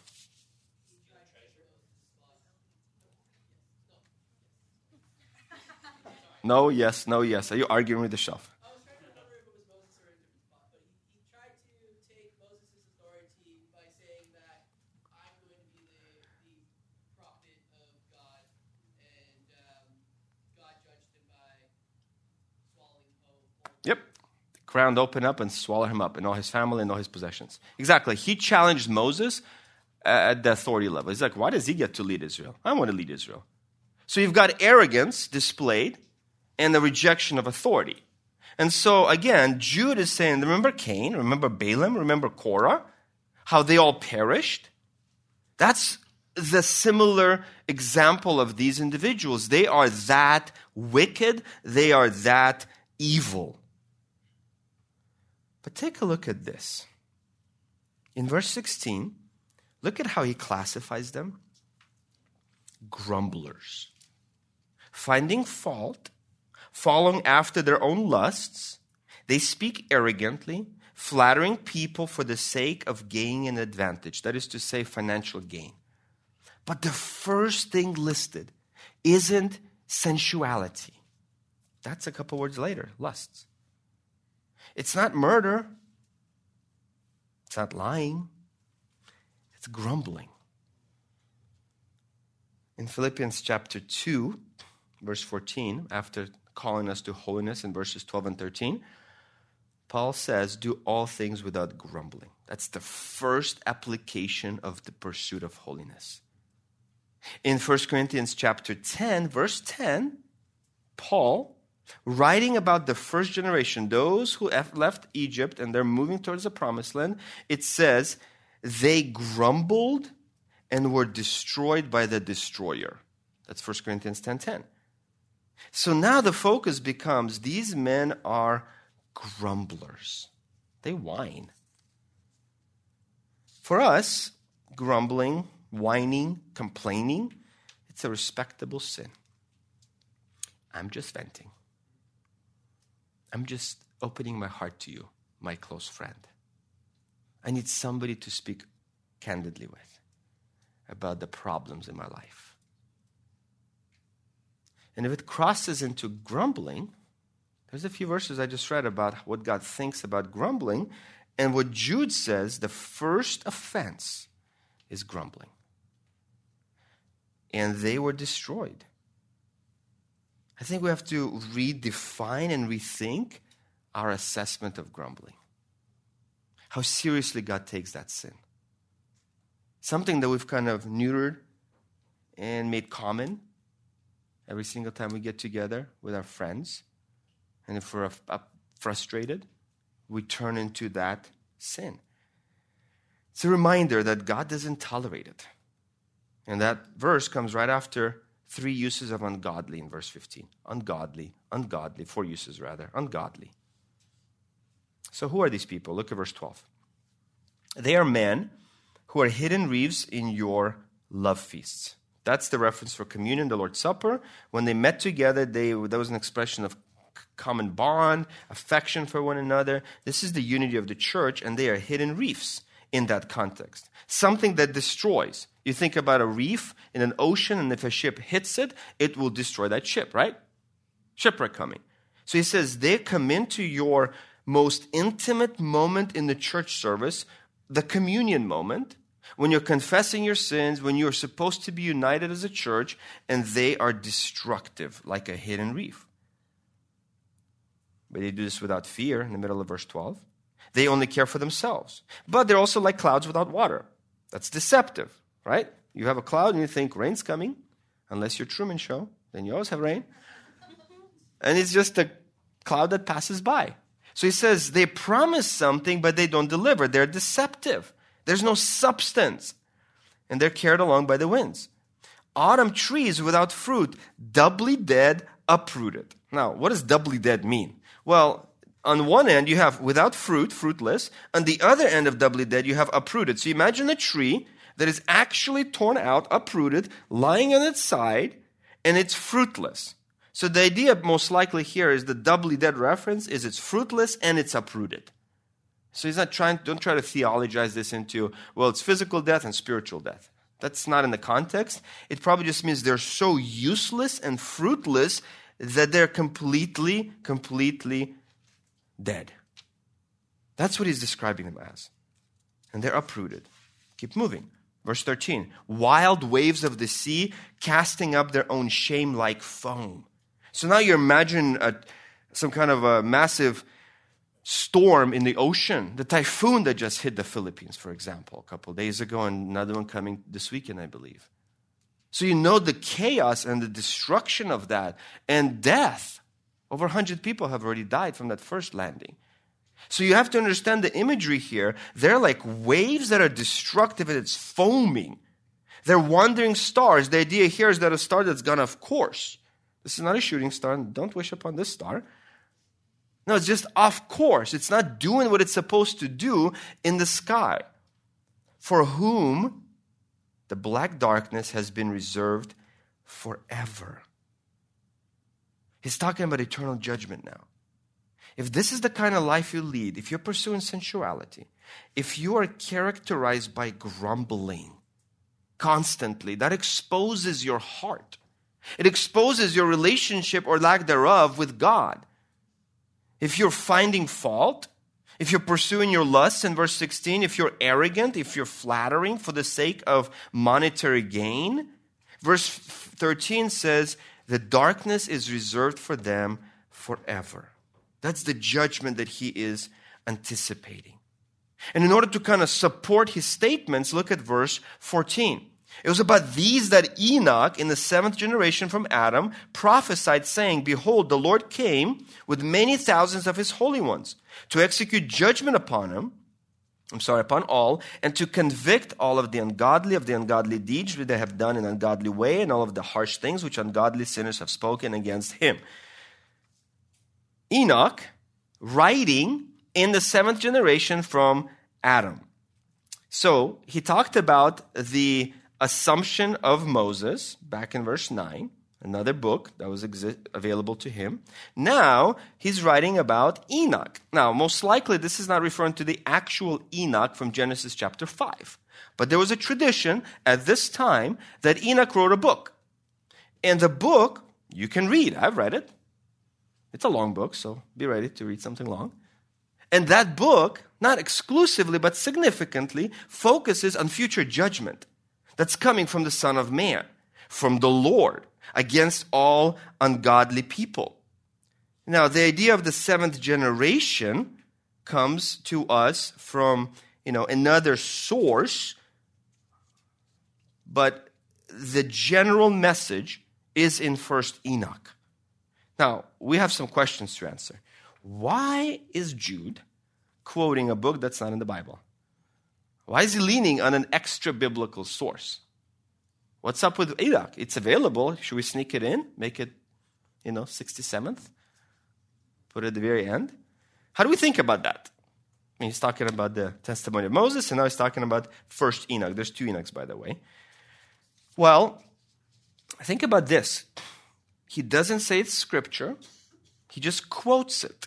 No, yes, no, yes. Are you arguing with the shelf? I was trying to remember if it was Moses or a different spot, but he tried to take Moses' authority by saying that I'm going to be the prophet of God, and God judged him by swallowing whole. Yep. The ground opened up and swallowed him up and all his family and all his possessions. Exactly. He challenged Moses at the authority level. He's like, why does he get to lead Israel? I want to lead Israel. So you've got arrogance displayed and the rejection of authority. And so, again, Jude is saying, remember Cain, remember Balaam, remember Korah, how they all perished? That's the similar example of these individuals. They are that wicked. They are that evil. But take a look at this. In verse 16, look at how he classifies them. Grumblers. Finding fault, following after their own lusts, they speak arrogantly, flattering people for the sake of gaining an advantage. That is to say, financial gain. But the first thing listed isn't sensuality. That's a couple words later, lusts. It's not murder. It's not lying. It's grumbling. In Philippians chapter 2, verse 14, after calling us to holiness in verses 12 and 13, Paul says, do all things without grumbling. That's the first application of the pursuit of holiness. In 1 Corinthians chapter 10, verse 10, Paul, writing about the first generation, those who have left Egypt and they're moving towards the promised land, it says, they grumbled and were destroyed by the destroyer. That's 1 Corinthians 10:10. So now the focus becomes these men are grumblers. They whine. For us, grumbling, whining, complaining, it's a respectable sin. I'm just venting. I'm just opening my heart to you, my close friend. I need somebody to speak candidly with about the problems in my life. And if it crosses into grumbling, there's a few verses I just read about what God thinks about grumbling. And what Jude says, the first offense is grumbling. And they were destroyed. I think we have to redefine and rethink our assessment of grumbling. How seriously God takes that sin. Something that we've kind of neutered and made common every single time we get together with our friends. And if we're frustrated, we turn into that sin. It's a reminder that God doesn't tolerate it. And that verse comes right after 3 uses of ungodly in verse 15. Ungodly, 4 uses rather, ungodly. So who are these people? Look at verse 12. They are men who are hidden reeves in your love feasts. That's the reference for communion, the Lord's Supper. When they met together, there was an expression of common bond, affection for one another. This is the unity of the church, and they are hidden reefs in that context. Something that destroys. You think about a reef in an ocean, and if a ship hits it, it will destroy that ship, right? Shipwreck coming. So he says, they come into your most intimate moment in the church service, the communion moment, when you're confessing your sins, when you're supposed to be united as a church, and they are destructive, like a hidden reef. But they do this without fear in the middle of verse 12. They only care for themselves. But they're also like clouds without water. That's deceptive, right? You have a cloud and you think rain's coming. Unless you're Truman Show, then you always have rain. And it's just a cloud that passes by. So he says they promise something, but they don't deliver. They're deceptive. There's no substance. And they're carried along by the winds. Autumn trees without fruit, doubly dead, uprooted. Now, what does doubly dead mean? Well, on one end, you have without fruit, fruitless. On the other end of doubly dead, you have uprooted. So imagine a tree that is actually torn out, uprooted, lying on its side, and it's fruitless. So the idea most likely here is the doubly dead reference is it's fruitless and it's uprooted. So he's not don't try to theologize this into, well, it's physical death and spiritual death. That's not in the context. It probably just means they're so useless and fruitless that they're completely dead. That's what he's describing them as. And they're uprooted. Keep moving. Verse 13. Wild waves of the sea casting up their own shame like foam. So now you imagine some kind of a massive storm in the ocean. The typhoon that just hit the Philippines, for example, a couple of days ago, and another one coming this weekend, I believe. So you know the chaos and the destruction of that and death. Over 100 people have already died from that first landing. So you have to understand the imagery here. They're like waves that are destructive and it's foaming. They're wandering stars. The idea here is that a star that's gone off course. This is not a shooting star. Don't wish upon this star. No, it's just off course. It's not doing what it's supposed to do in the sky. For whom the black darkness has been reserved forever. He's talking about eternal judgment now. If this is the kind of life you lead, if you're pursuing sensuality, if you are characterized by grumbling constantly, that exposes your heart. It exposes your relationship or lack thereof with God. If you're finding fault, if you're pursuing your lusts in verse 16, if you're arrogant, if you're flattering for the sake of monetary gain, verse 13 says, the darkness is reserved for them forever. That's the judgment that he is anticipating. And in order to kind of support his statements, look at verse 14. It was about these that Enoch, in the 7th generation from Adam, prophesied, saying, behold, the Lord came with many thousands of his holy ones to execute judgment upon all, and to convict all of the ungodly deeds which they have done in an ungodly way, and all of the harsh things which ungodly sinners have spoken against him. Enoch, writing in the 7th generation from Adam. So he talked about the assumption of Moses, back in verse 9, another book that was available to him. Now, he's writing about Enoch. Now, most likely, this is not referring to the actual Enoch from Genesis chapter 5. But there was a tradition at this time that Enoch wrote a book. And the book, you can read. I've read it. It's a long book, so be ready to read something long. And that book, not exclusively, but significantly, focuses on future judgment that's coming from the Son of Man, from the Lord, against all ungodly people. Now, the idea of the 7th generation comes to us from, another source, but the general message is in 1st Enoch. Now, we have some questions to answer. Why is Jude quoting a book that's not in the Bible? Why is he leaning on an extra biblical source? What's up with Enoch? It's available. Should we sneak it in? Make it, 67th? Put it at the very end? How do we think about that? I mean, he's talking about the testimony of Moses, and now he's talking about 1st Enoch. There's 2 Enochs, by the way. Well, think about this. He doesn't say it's scripture. He just quotes it.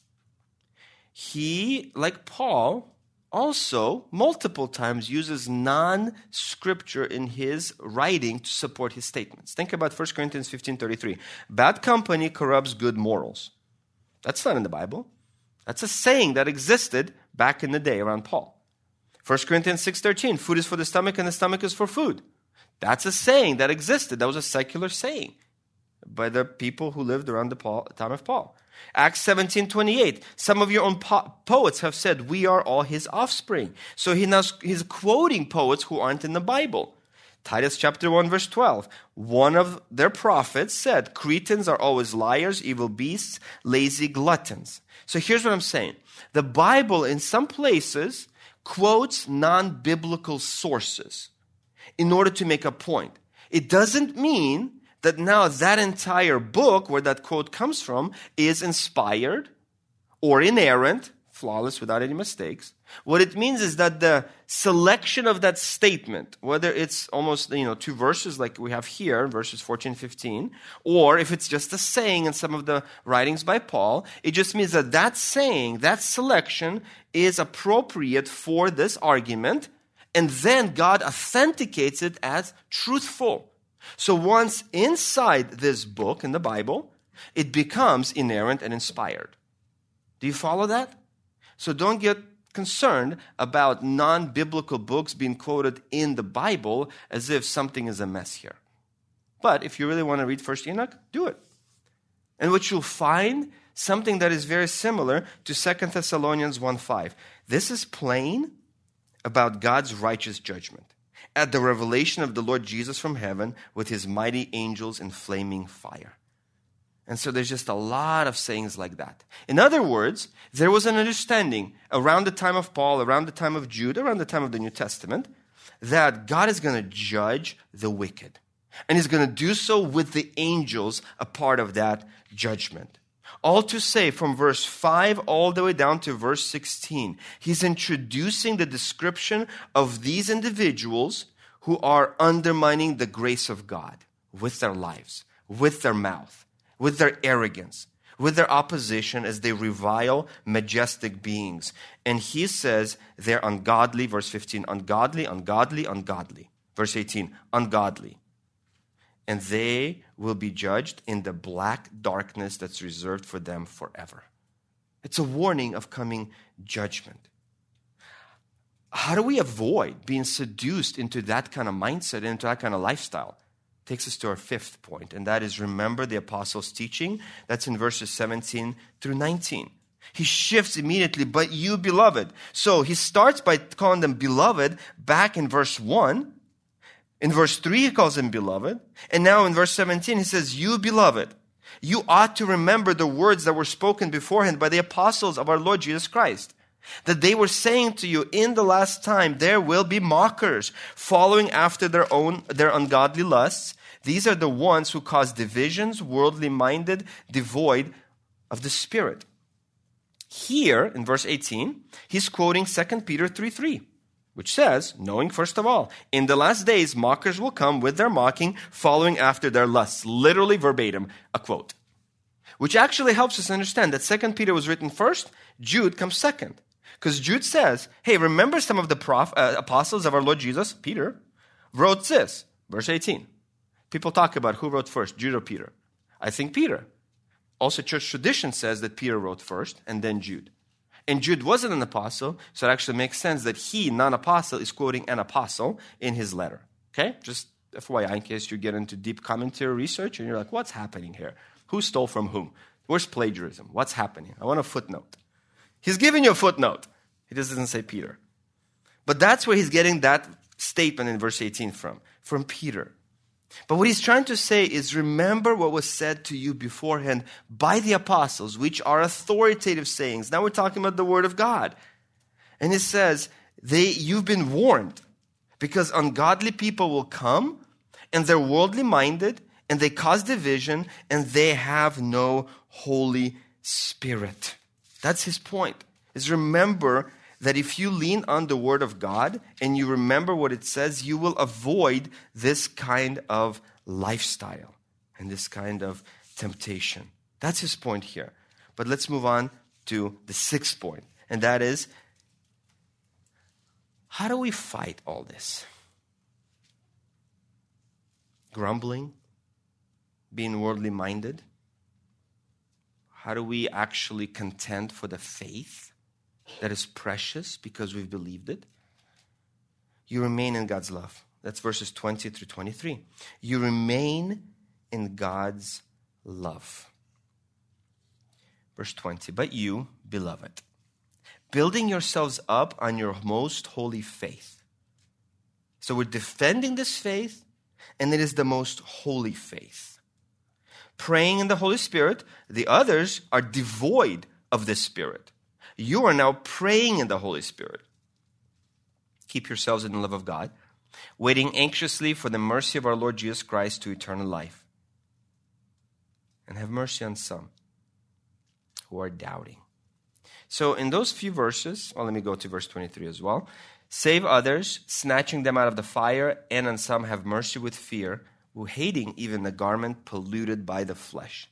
He, like Paul, also multiple times uses non-scripture in his writing to support his statements. Think about 1 Corinthians 15:33. Bad company corrupts good morals. That's not in the Bible. That's a saying that existed back in the day around Paul. 1 Corinthians 6:13. Food is for the stomach and the stomach is for food. That's a saying that existed. That was a secular saying by the people who lived around the time of Paul. Acts 17:28. Some of your own poets have said, we are all his offspring. So he's quoting poets who aren't in the Bible. Titus chapter 1, verse 12. One of their prophets said, Cretans are always liars, evil beasts, lazy gluttons. So here's what I'm saying. The Bible, in some places, quotes non-biblical sources in order to make a point. It doesn't mean that now that entire book, where that quote comes from, is inspired or inerrant, flawless, without any mistakes. What it means is that the selection of that statement, whether it's almost 2 verses like we have here, verses 14, 15, or if it's just a saying in some of the writings by Paul, it just means that that saying, that selection is appropriate for this argument, and then God authenticates it as truthful. So once inside this book in the Bible, it becomes inerrant and inspired. Do you follow that? So don't get concerned about non-biblical books being quoted in the Bible as if something is amiss here. But if you really want to read 1 Enoch, do it. And what you'll find, something that is very similar to 2 Thessalonians 1:5. This is plain about God's righteous judgment at the revelation of the Lord Jesus from heaven with his mighty angels in flaming fire. And so there's just a lot of sayings like that. In other words, there was an understanding around the time of Paul, around the time of Jude, around the time of the New Testament, that God is going to judge the wicked. And he's going to do so with the angels, a part of that judgment. All to say, from verse 5 all the way down to verse 16, he's introducing the description of these individuals who are undermining the grace of God with their lives, with their mouth, with their arrogance, with their opposition as they revile majestic beings. And he says they're ungodly, verse 15, ungodly, ungodly, ungodly. Verse 18, ungodly. And they will be judged in the black darkness that's reserved for them forever. It's a warning of coming judgment. How do we avoid being seduced into that kind of mindset, into that kind of lifestyle? Takes us to our 5th point, and that is remember the apostles' teaching. That's in verses 17 through 19. He shifts immediately, but you, beloved. So he starts by calling them beloved back in verse 1. In verse 3, he calls them beloved. And now in verse 17, he says, you, beloved, you ought to remember the words that were spoken beforehand by the apostles of our Lord Jesus Christ, that they were saying to you, in the last time there will be mockers, following after their ungodly lusts. These are the ones who cause divisions, worldly minded, devoid of the Spirit. Here, in verse 18, he's quoting 2 Peter 3:3. Which says, knowing first of all, in the last days mockers will come with their mocking, following after their lusts. Literally verbatim, a quote. Which actually helps us understand that 2 Peter was written first, Jude comes second. Because Jude says, hey, remember some of the apostles of our Lord Jesus, Peter, wrote this, verse 18. People talk about who wrote first, Jude or Peter. I think Peter. Also, church tradition says that Peter wrote first and then Jude. And Jude wasn't an apostle, so it actually makes sense that he, non-apostle, is quoting an apostle in his letter. Okay? Just FYI, in case you get into deep commentary research and you're like, what's happening here? Who stole from whom? Where's plagiarism? What's happening? I want a footnote. He's giving you a footnote. He just doesn't say Peter. But that's where he's getting that statement in verse 18 from Peter. But what he's trying to say is, remember what was said to you beforehand by the apostles, which are authoritative sayings. Now we're talking about the word of God. And it says, you've been warned, because ungodly people will come, and they're worldly minded, and they cause division, and they have no Holy Spirit. That's his point, is remember that if you lean on the word of God and you remember what it says, you will avoid this kind of lifestyle and this kind of temptation. That's his point here. But let's move on to the 6th point, and that is, how do we fight all this? Grumbling, being worldly minded. How do we actually contend for the faith that is precious because we've believed it? You remain in God's love. That's verses 20 through 23. You remain in God's love. Verse 20, but you, beloved, building yourselves up on your most holy faith. So we're defending this faith, and it is the most holy faith. Praying in the Holy Spirit, the others are devoid of the Spirit. You are now praying in the Holy Spirit. Keep yourselves in the love of God, waiting anxiously for the mercy of our Lord Jesus Christ to eternal life. And have mercy on some who are doubting. So in those few verses, well, let me go to verse 23 as well. Save others, snatching them out of the fire, and on some have mercy with fear, who hating even the garment polluted by the flesh.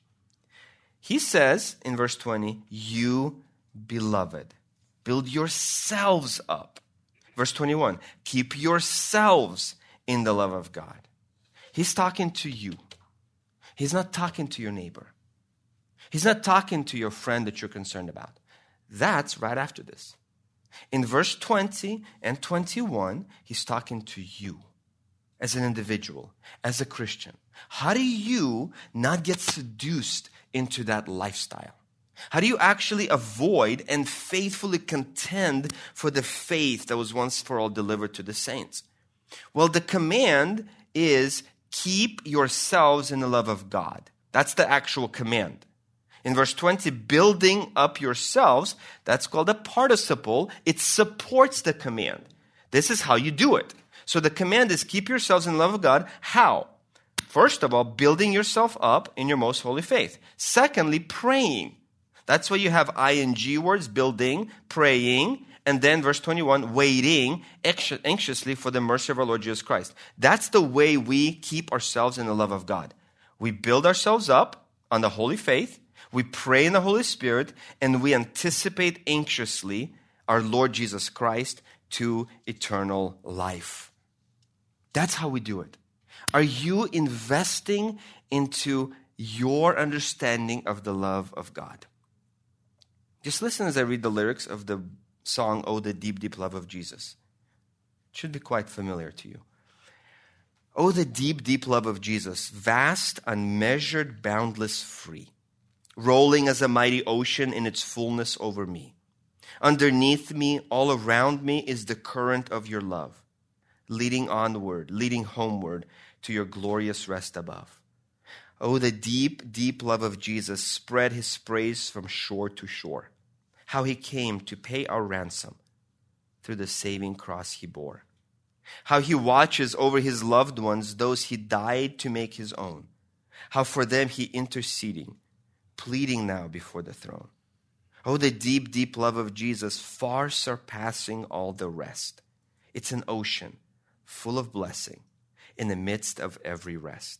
He says in verse 20, you beloved, build yourselves up. Verse 21, keep yourselves in the love of God. He's talking to you. He's not talking to your neighbor. He's not talking to your friend that you're concerned about. That's right after this. In verse 20 and 21, he's talking to you as an individual, as a Christian. How do you not get seduced into that lifestyle? How do you actually avoid and faithfully contend for the faith that was once for all delivered to the saints? Well, the command is keep yourselves in the love of God. That's the actual command. In verse 20, building up yourselves, that's called a participle. It supports the command. This is how you do it. So the command is keep yourselves in the love of God. How? First of all, building yourself up in your most holy faith. Secondly, praying. That's why you have ing words, building, praying, and then verse 21, waiting anxiously for the mercy of our Lord Jesus Christ. That's the way we keep ourselves in the love of God. We build ourselves up on the holy faith, we pray in the Holy Spirit, and we anticipate anxiously our Lord Jesus Christ to eternal life. That's how we do it. Are you investing into your understanding of the love of God? Just listen as I read the lyrics of the song, Oh, the Deep, Deep Love of Jesus. It should be quite familiar to you. Oh, the deep, deep love of Jesus, vast, unmeasured, boundless, free, rolling as a mighty ocean in its fullness over me. Underneath me, all around me, is the current of your love, leading onward, leading homeward to your glorious rest above. Oh, the deep, deep love of Jesus spread his praise from shore to shore. How he came to pay our ransom through the saving cross he bore. How he watches over his loved ones, those he died to make his own. How for them he interceding, pleading now before the throne. Oh, the deep, deep love of Jesus, far surpassing all the rest. It's an ocean full of blessing in the midst of every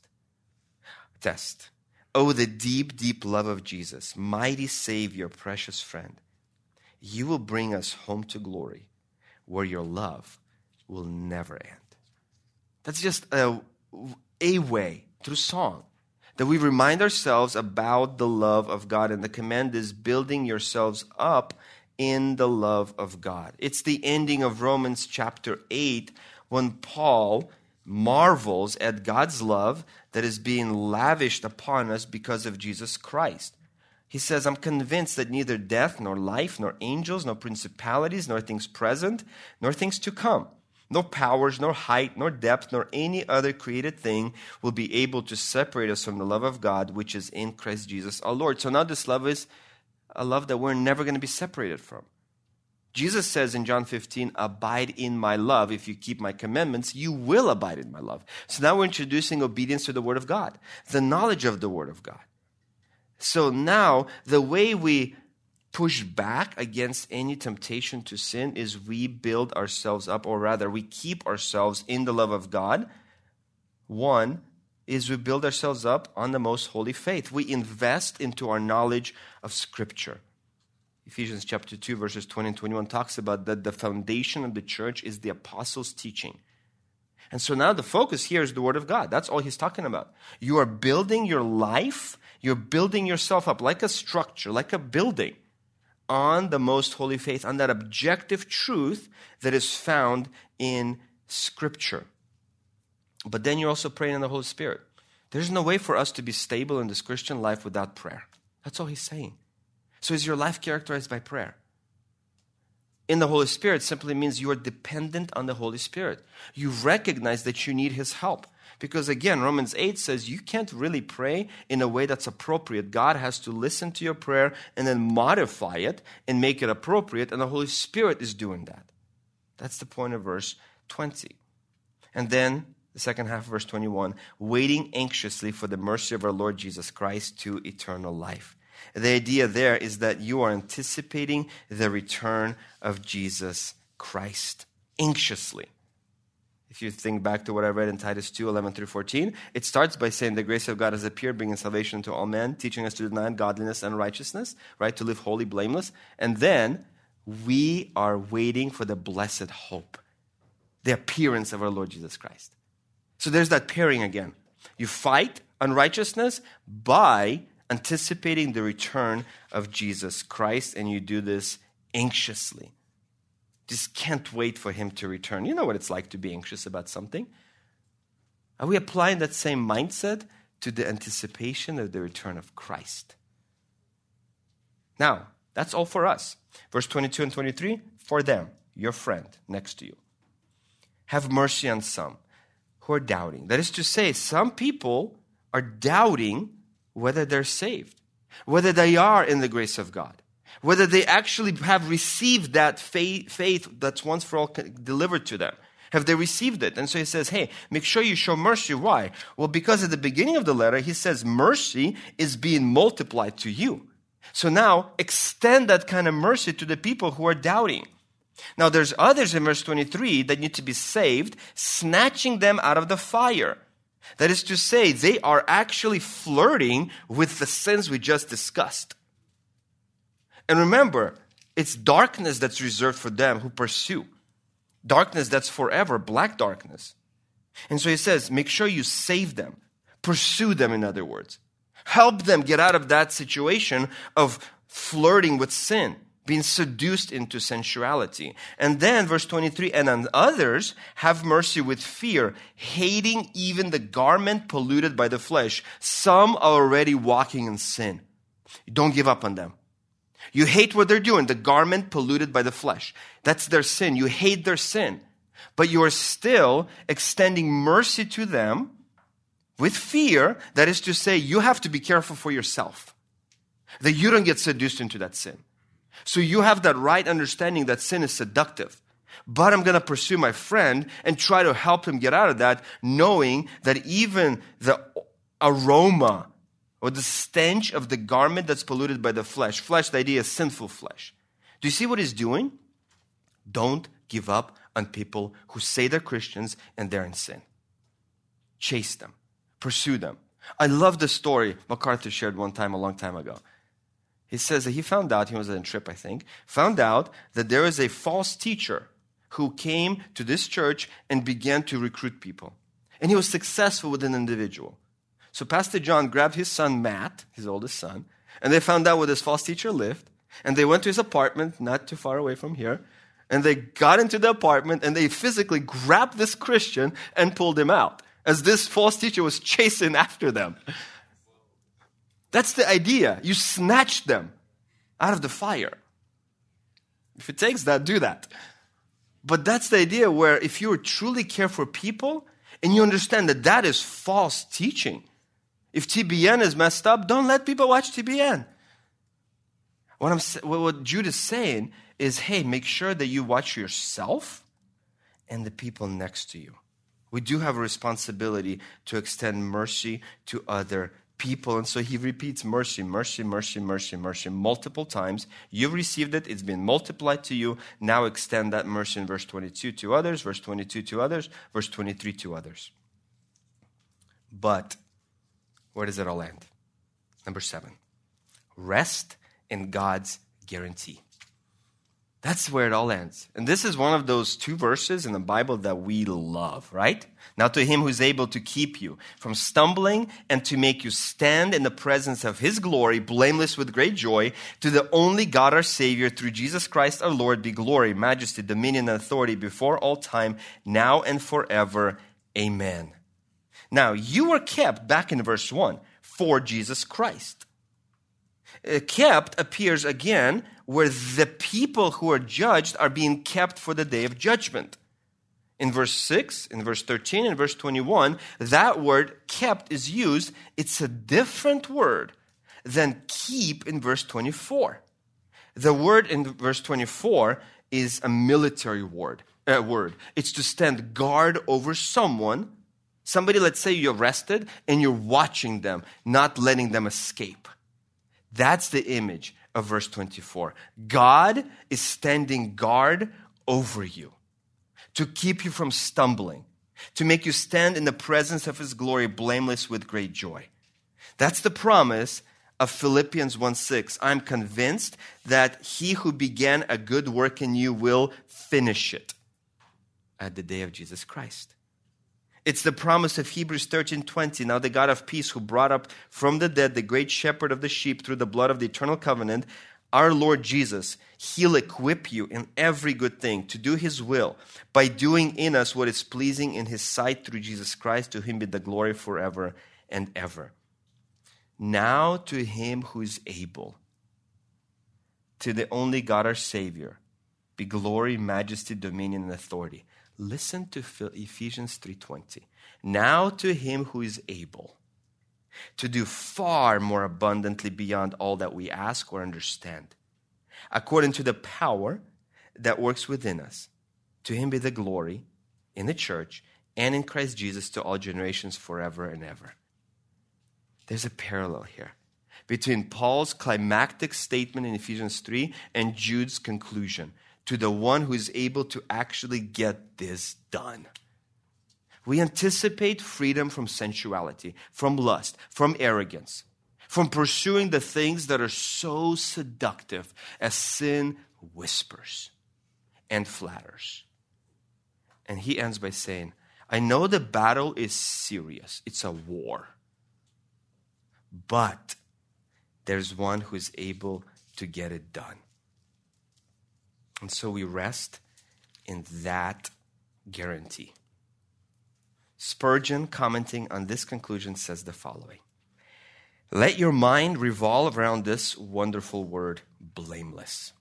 test. Oh, the deep, deep love of Jesus, mighty Savior, precious friend. You will bring us home to glory where your love will never end. That's just a way through song that we remind ourselves about the love of God. And the command is building yourselves up in the love of God. It's the ending of Romans chapter 8 when Paul marvels at God's love that is being lavished upon us because of Jesus Christ. He says, I'm convinced that neither death, nor life, nor angels, nor principalities, nor things present, nor things to come, no powers, nor height, nor depth, nor any other created thing will be able to separate us from the love of God, which is in Christ Jesus our Lord. So now this love is a love that we're never going to be separated from. Jesus says in John 15, abide in my love. If you keep my commandments, you will abide in my love. So now we're introducing obedience to the Word of God, the knowledge of the Word of God. So now the way we push back against any temptation to sin is we build ourselves up, or rather we keep ourselves in the love of God. One is we build ourselves up on the most holy faith. We invest into our knowledge of Scripture. Ephesians chapter 2 verses 20 and 21 talks about that the foundation of the church is the apostles' teaching. And so now the focus here is the Word of God. That's all he's talking about. You are building your life, you're building yourself up like a structure, like a building, on the most holy faith, on that objective truth that is found in Scripture. But then you're also praying in the Holy Spirit. There's no way for us to be stable in this Christian life without prayer. That's all he's saying. So is your life characterized by prayer? In the Holy Spirit simply means you are dependent on the Holy Spirit. You recognize that you need his help. Because again, Romans 8 says you can't really pray in a way that's appropriate. God has to listen to your prayer and then modify it and make it appropriate, and the Holy Spirit is doing that. That's the point of verse 20. And then the second half of verse 21, waiting anxiously for the mercy of our Lord Jesus Christ to eternal life. The idea there is that you are anticipating the return of Jesus Christ anxiously. If you think back to what I read in Titus 2, 11 through 14, it starts by saying the grace of God has appeared, bringing salvation to all men, teaching us to deny ungodliness and unrighteousness, right, to live holy, blameless. And then we are waiting for the blessed hope, the appearance of our Lord Jesus Christ. So there's that pairing again. You fight unrighteousness by anticipating the return of Jesus Christ, and you do this anxiously. Just can't wait for him to return. You know what it's like to be anxious about something. Are we applying that same mindset to the anticipation of the return of Christ? Now, that's all for us. Verse 22 and 23, for them, your friend next to you. Have mercy on some who are doubting. That is to say, some people are doubting whether they're saved, whether they are in the grace of God, whether they actually have received that faith that's once for all delivered to them. Have they received it? And so he says, hey, make sure you show mercy. Why? Well, because at the beginning of the letter, he says mercy is being multiplied to you. So now extend that kind of mercy to the people who are doubting. Now there's others in verse 23 that need to be saved, snatching them out of the fire. That is to say, they are actually flirting with the sins we just discussed. And remember, it's darkness that's reserved for them who pursue. Darkness that's forever, black darkness. And so he says, make sure you save them. Pursue them, in other words. Help them get out of that situation of flirting with sin, being seduced into sensuality. And then verse 23, and on others have mercy with fear, hating even the garment polluted by the flesh. Some are already walking in sin. Don't give up on them. You hate what they're doing, the garment polluted by the flesh. That's their sin. You hate their sin. But you are still extending mercy to them with fear. That is to say, you have to be careful for yourself, that you don't get seduced into that sin. So you have that right understanding that sin is seductive. But I'm going to pursue my friend and try to help him get out of that, knowing that even the aroma or the stench of the garment that's polluted by the flesh, the idea is sinful flesh. Do you see what he's doing? Don't give up on people who say they're Christians and they're in sin. Chase them. Pursue them. I love the story MacArthur shared one time, a long time ago. He says that he found out, he was on a trip, I think, found out that there is a false teacher who came to this church and began to recruit people. And he was successful with an individual. So Pastor John grabbed his son, Matt, his oldest son, and they found out where this false teacher lived. And they went to his apartment, not too far away from here. And they got into the apartment and they physically grabbed this Christian and pulled him out as this false teacher was chasing after them. That's the idea. You snatch them out of the fire. If it takes that, do that. But that's the idea where if you truly care for people and you understand that that is false teaching. If TBN is messed up, don't let people watch TBN. What Jude is saying is, hey, make sure that you watch yourself and the people next to you. We do have a responsibility to extend mercy to other people. And so he repeats mercy, mercy, mercy, mercy, mercy multiple times. You've received it. It's been multiplied to you. Now extend that mercy in verse 22 to others, verse 22 to others, verse 23 to others. But where does it all end? Number 7, rest in God's guarantee. That's where it all ends. And this is one of those 2 verses in the Bible that we love, right? Now to him who is able to keep you from stumbling and to make you stand in the presence of his glory, blameless with great joy, to the only God our Savior, through Jesus Christ our Lord, be glory, majesty, dominion, and authority before all time, now and forever. Amen. Now, you were kept, back in verse 1, for Jesus Christ. Kept appears again where the people who are judged are being kept for the day of judgment. In verse 6, in verse 13, and verse 21, that word kept is used. It's a different word than keep in verse 24. The word in verse 24 is a military word, word. It's to stand guard over someone. Somebody, let's say you're arrested and you're watching them, not letting them escape. That's the image of verse 24. God is standing guard over you to keep you from stumbling, to make you stand in the presence of his glory blameless with great joy. That's the promise of Philippians 1:6. I'm convinced that he who began a good work in you will finish it at the day of Jesus Christ. It's the promise of Hebrews 13:20. Now the God of peace who brought up from the dead the great shepherd of the sheep through the blood of the eternal covenant, our Lord Jesus, he'll equip you in every good thing to do his will by doing in us what is pleasing in his sight through Jesus Christ. To him be the glory forever and ever. Now to him who is able, to the only God our Savior, be glory, majesty, dominion, and authority. Listen to Ephesians 3:20. Now to him who is able to do far more abundantly beyond all that we ask or understand, according to the power that works within us. To him be the glory in the church and in Christ Jesus to all generations forever and ever. There's a parallel here between Paul's climactic statement in Ephesians 3 and Jude's conclusion, to the one who is able to actually get this done. We anticipate freedom from sensuality, from lust, from arrogance, from pursuing the things that are so seductive as sin whispers and flatters. And he ends by saying, I know the battle is serious. It's a war. But there's one who is able to get it done. And so we rest in that guarantee. Spurgeon, commenting on this conclusion, says the following. Let your mind revolve around this wonderful word, blameless.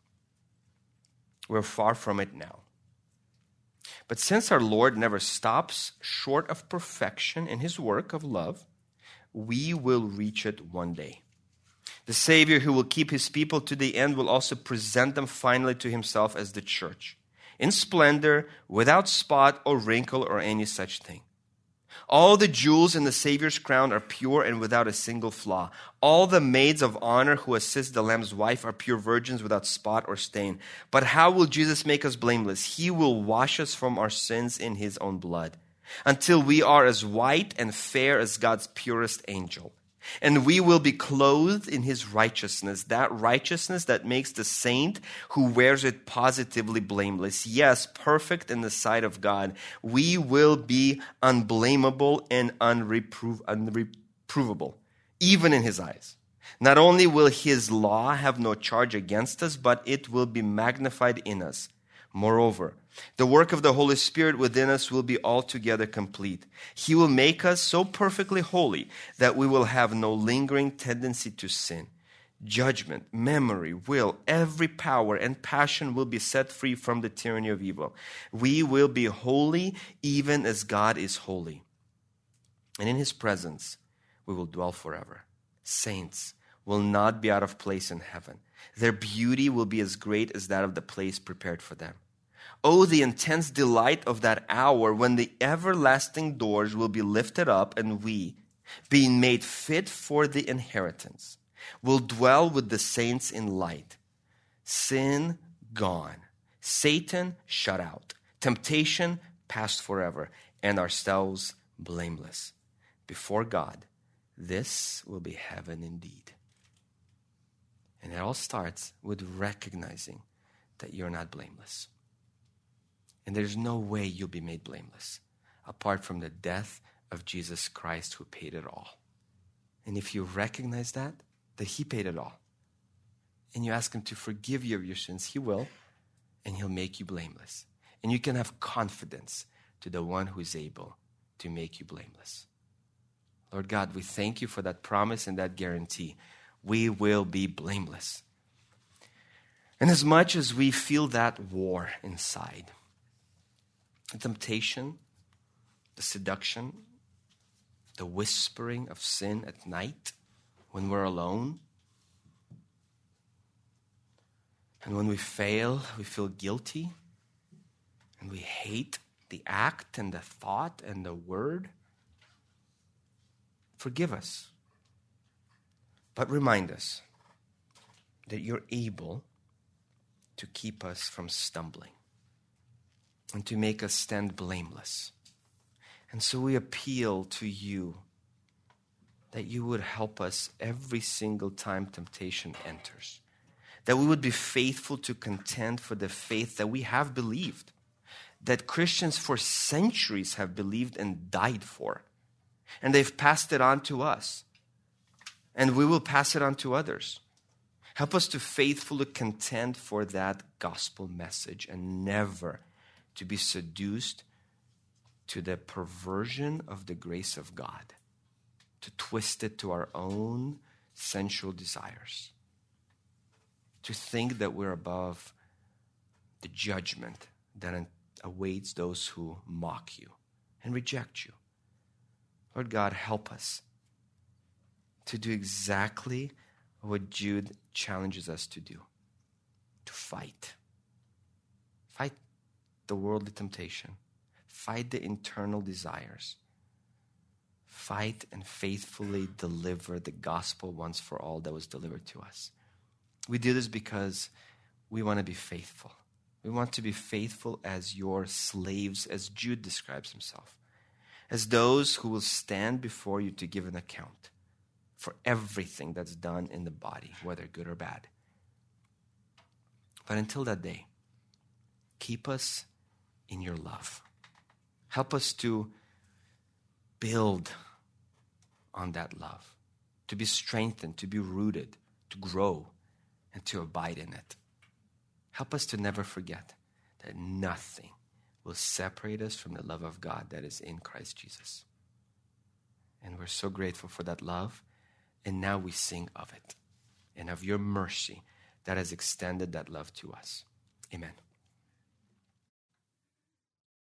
We're far from it now. But since our Lord never stops short of perfection in his work of love, we will reach it one day. The Savior who will keep his people to the end will also present them finally to himself as the church, in splendor, without spot or wrinkle or any such thing. All the jewels in the Savior's crown are pure and without a single flaw. All the maids of honor who assist the Lamb's wife are pure virgins without spot or stain. But how will Jesus make us blameless? He will wash us from our sins in his own blood, until we are as white and fair as God's purest angel. And we will be clothed in his righteousness, that righteousness that makes the saint who wears it positively blameless. Yes, perfect in the sight of God. We will be unblameable and unreprovable, even in his eyes. Not only will his law have no charge against us, but it will be magnified in us. Moreover, the work of the Holy Spirit within us will be altogether complete. He will make us so perfectly holy that we will have no lingering tendency to sin. Judgment, memory, will, every power and passion will be set free from the tyranny of evil. We will be holy even as God is holy. And in his presence, we will dwell forever. Saints will not be out of place in heaven. Their beauty will be as great as that of the place prepared for them. Oh, the intense delight of that hour when the everlasting doors will be lifted up and we, being made fit for the inheritance, will dwell with the saints in light. Sin gone, Satan shut out, temptation past forever, and ourselves blameless. Before God, this will be heaven indeed. And it all starts with recognizing that you're not blameless. And there's no way you'll be made blameless apart from the death of Jesus Christ who paid it all. And if you recognize that he paid it all, and you ask him to forgive you of your sins, he will, and he'll make you blameless. And you can have confidence to the one who is able to make you blameless. Lord God, we thank you for that promise and that guarantee. We will be blameless. And as much as we feel that war inside, the temptation, the seduction, the whispering of sin at night when we're alone, and when we fail, we feel guilty, and we hate the act and the thought and the word, forgive us. But remind us that you're able to keep us from stumbling and to make us stand blameless. And so we appeal to you that you would help us every single time temptation enters, that we would be faithful to contend for the faith that we have believed, that Christians for centuries have believed and died for, and they've passed it on to us, and we will pass it on to others. Help us to faithfully contend for that gospel message and never to be seduced to the perversion of the grace of God, to twist it to our own sensual desires, to think that we're above the judgment that awaits those who mock you and reject you. Lord God, help us to do exactly what Jude challenges us to do, to fight. Fight the worldly temptation. Fight the internal desires. Fight and faithfully deliver the gospel once for all that was delivered to us. We do this because we want to be faithful. We want to be faithful as your slaves, as Jude describes himself, as those who will stand before you to give an account for everything that's done in the body, whether good or bad. But until that day, keep us in your love. Help us to build on that love, to be strengthened, to be rooted, to grow, and to abide in it. Help us to never forget that nothing will separate us from the love of God that is in Christ Jesus. And we're so grateful for that love. And now we sing of it and of your mercy that has extended that love to us. Amen.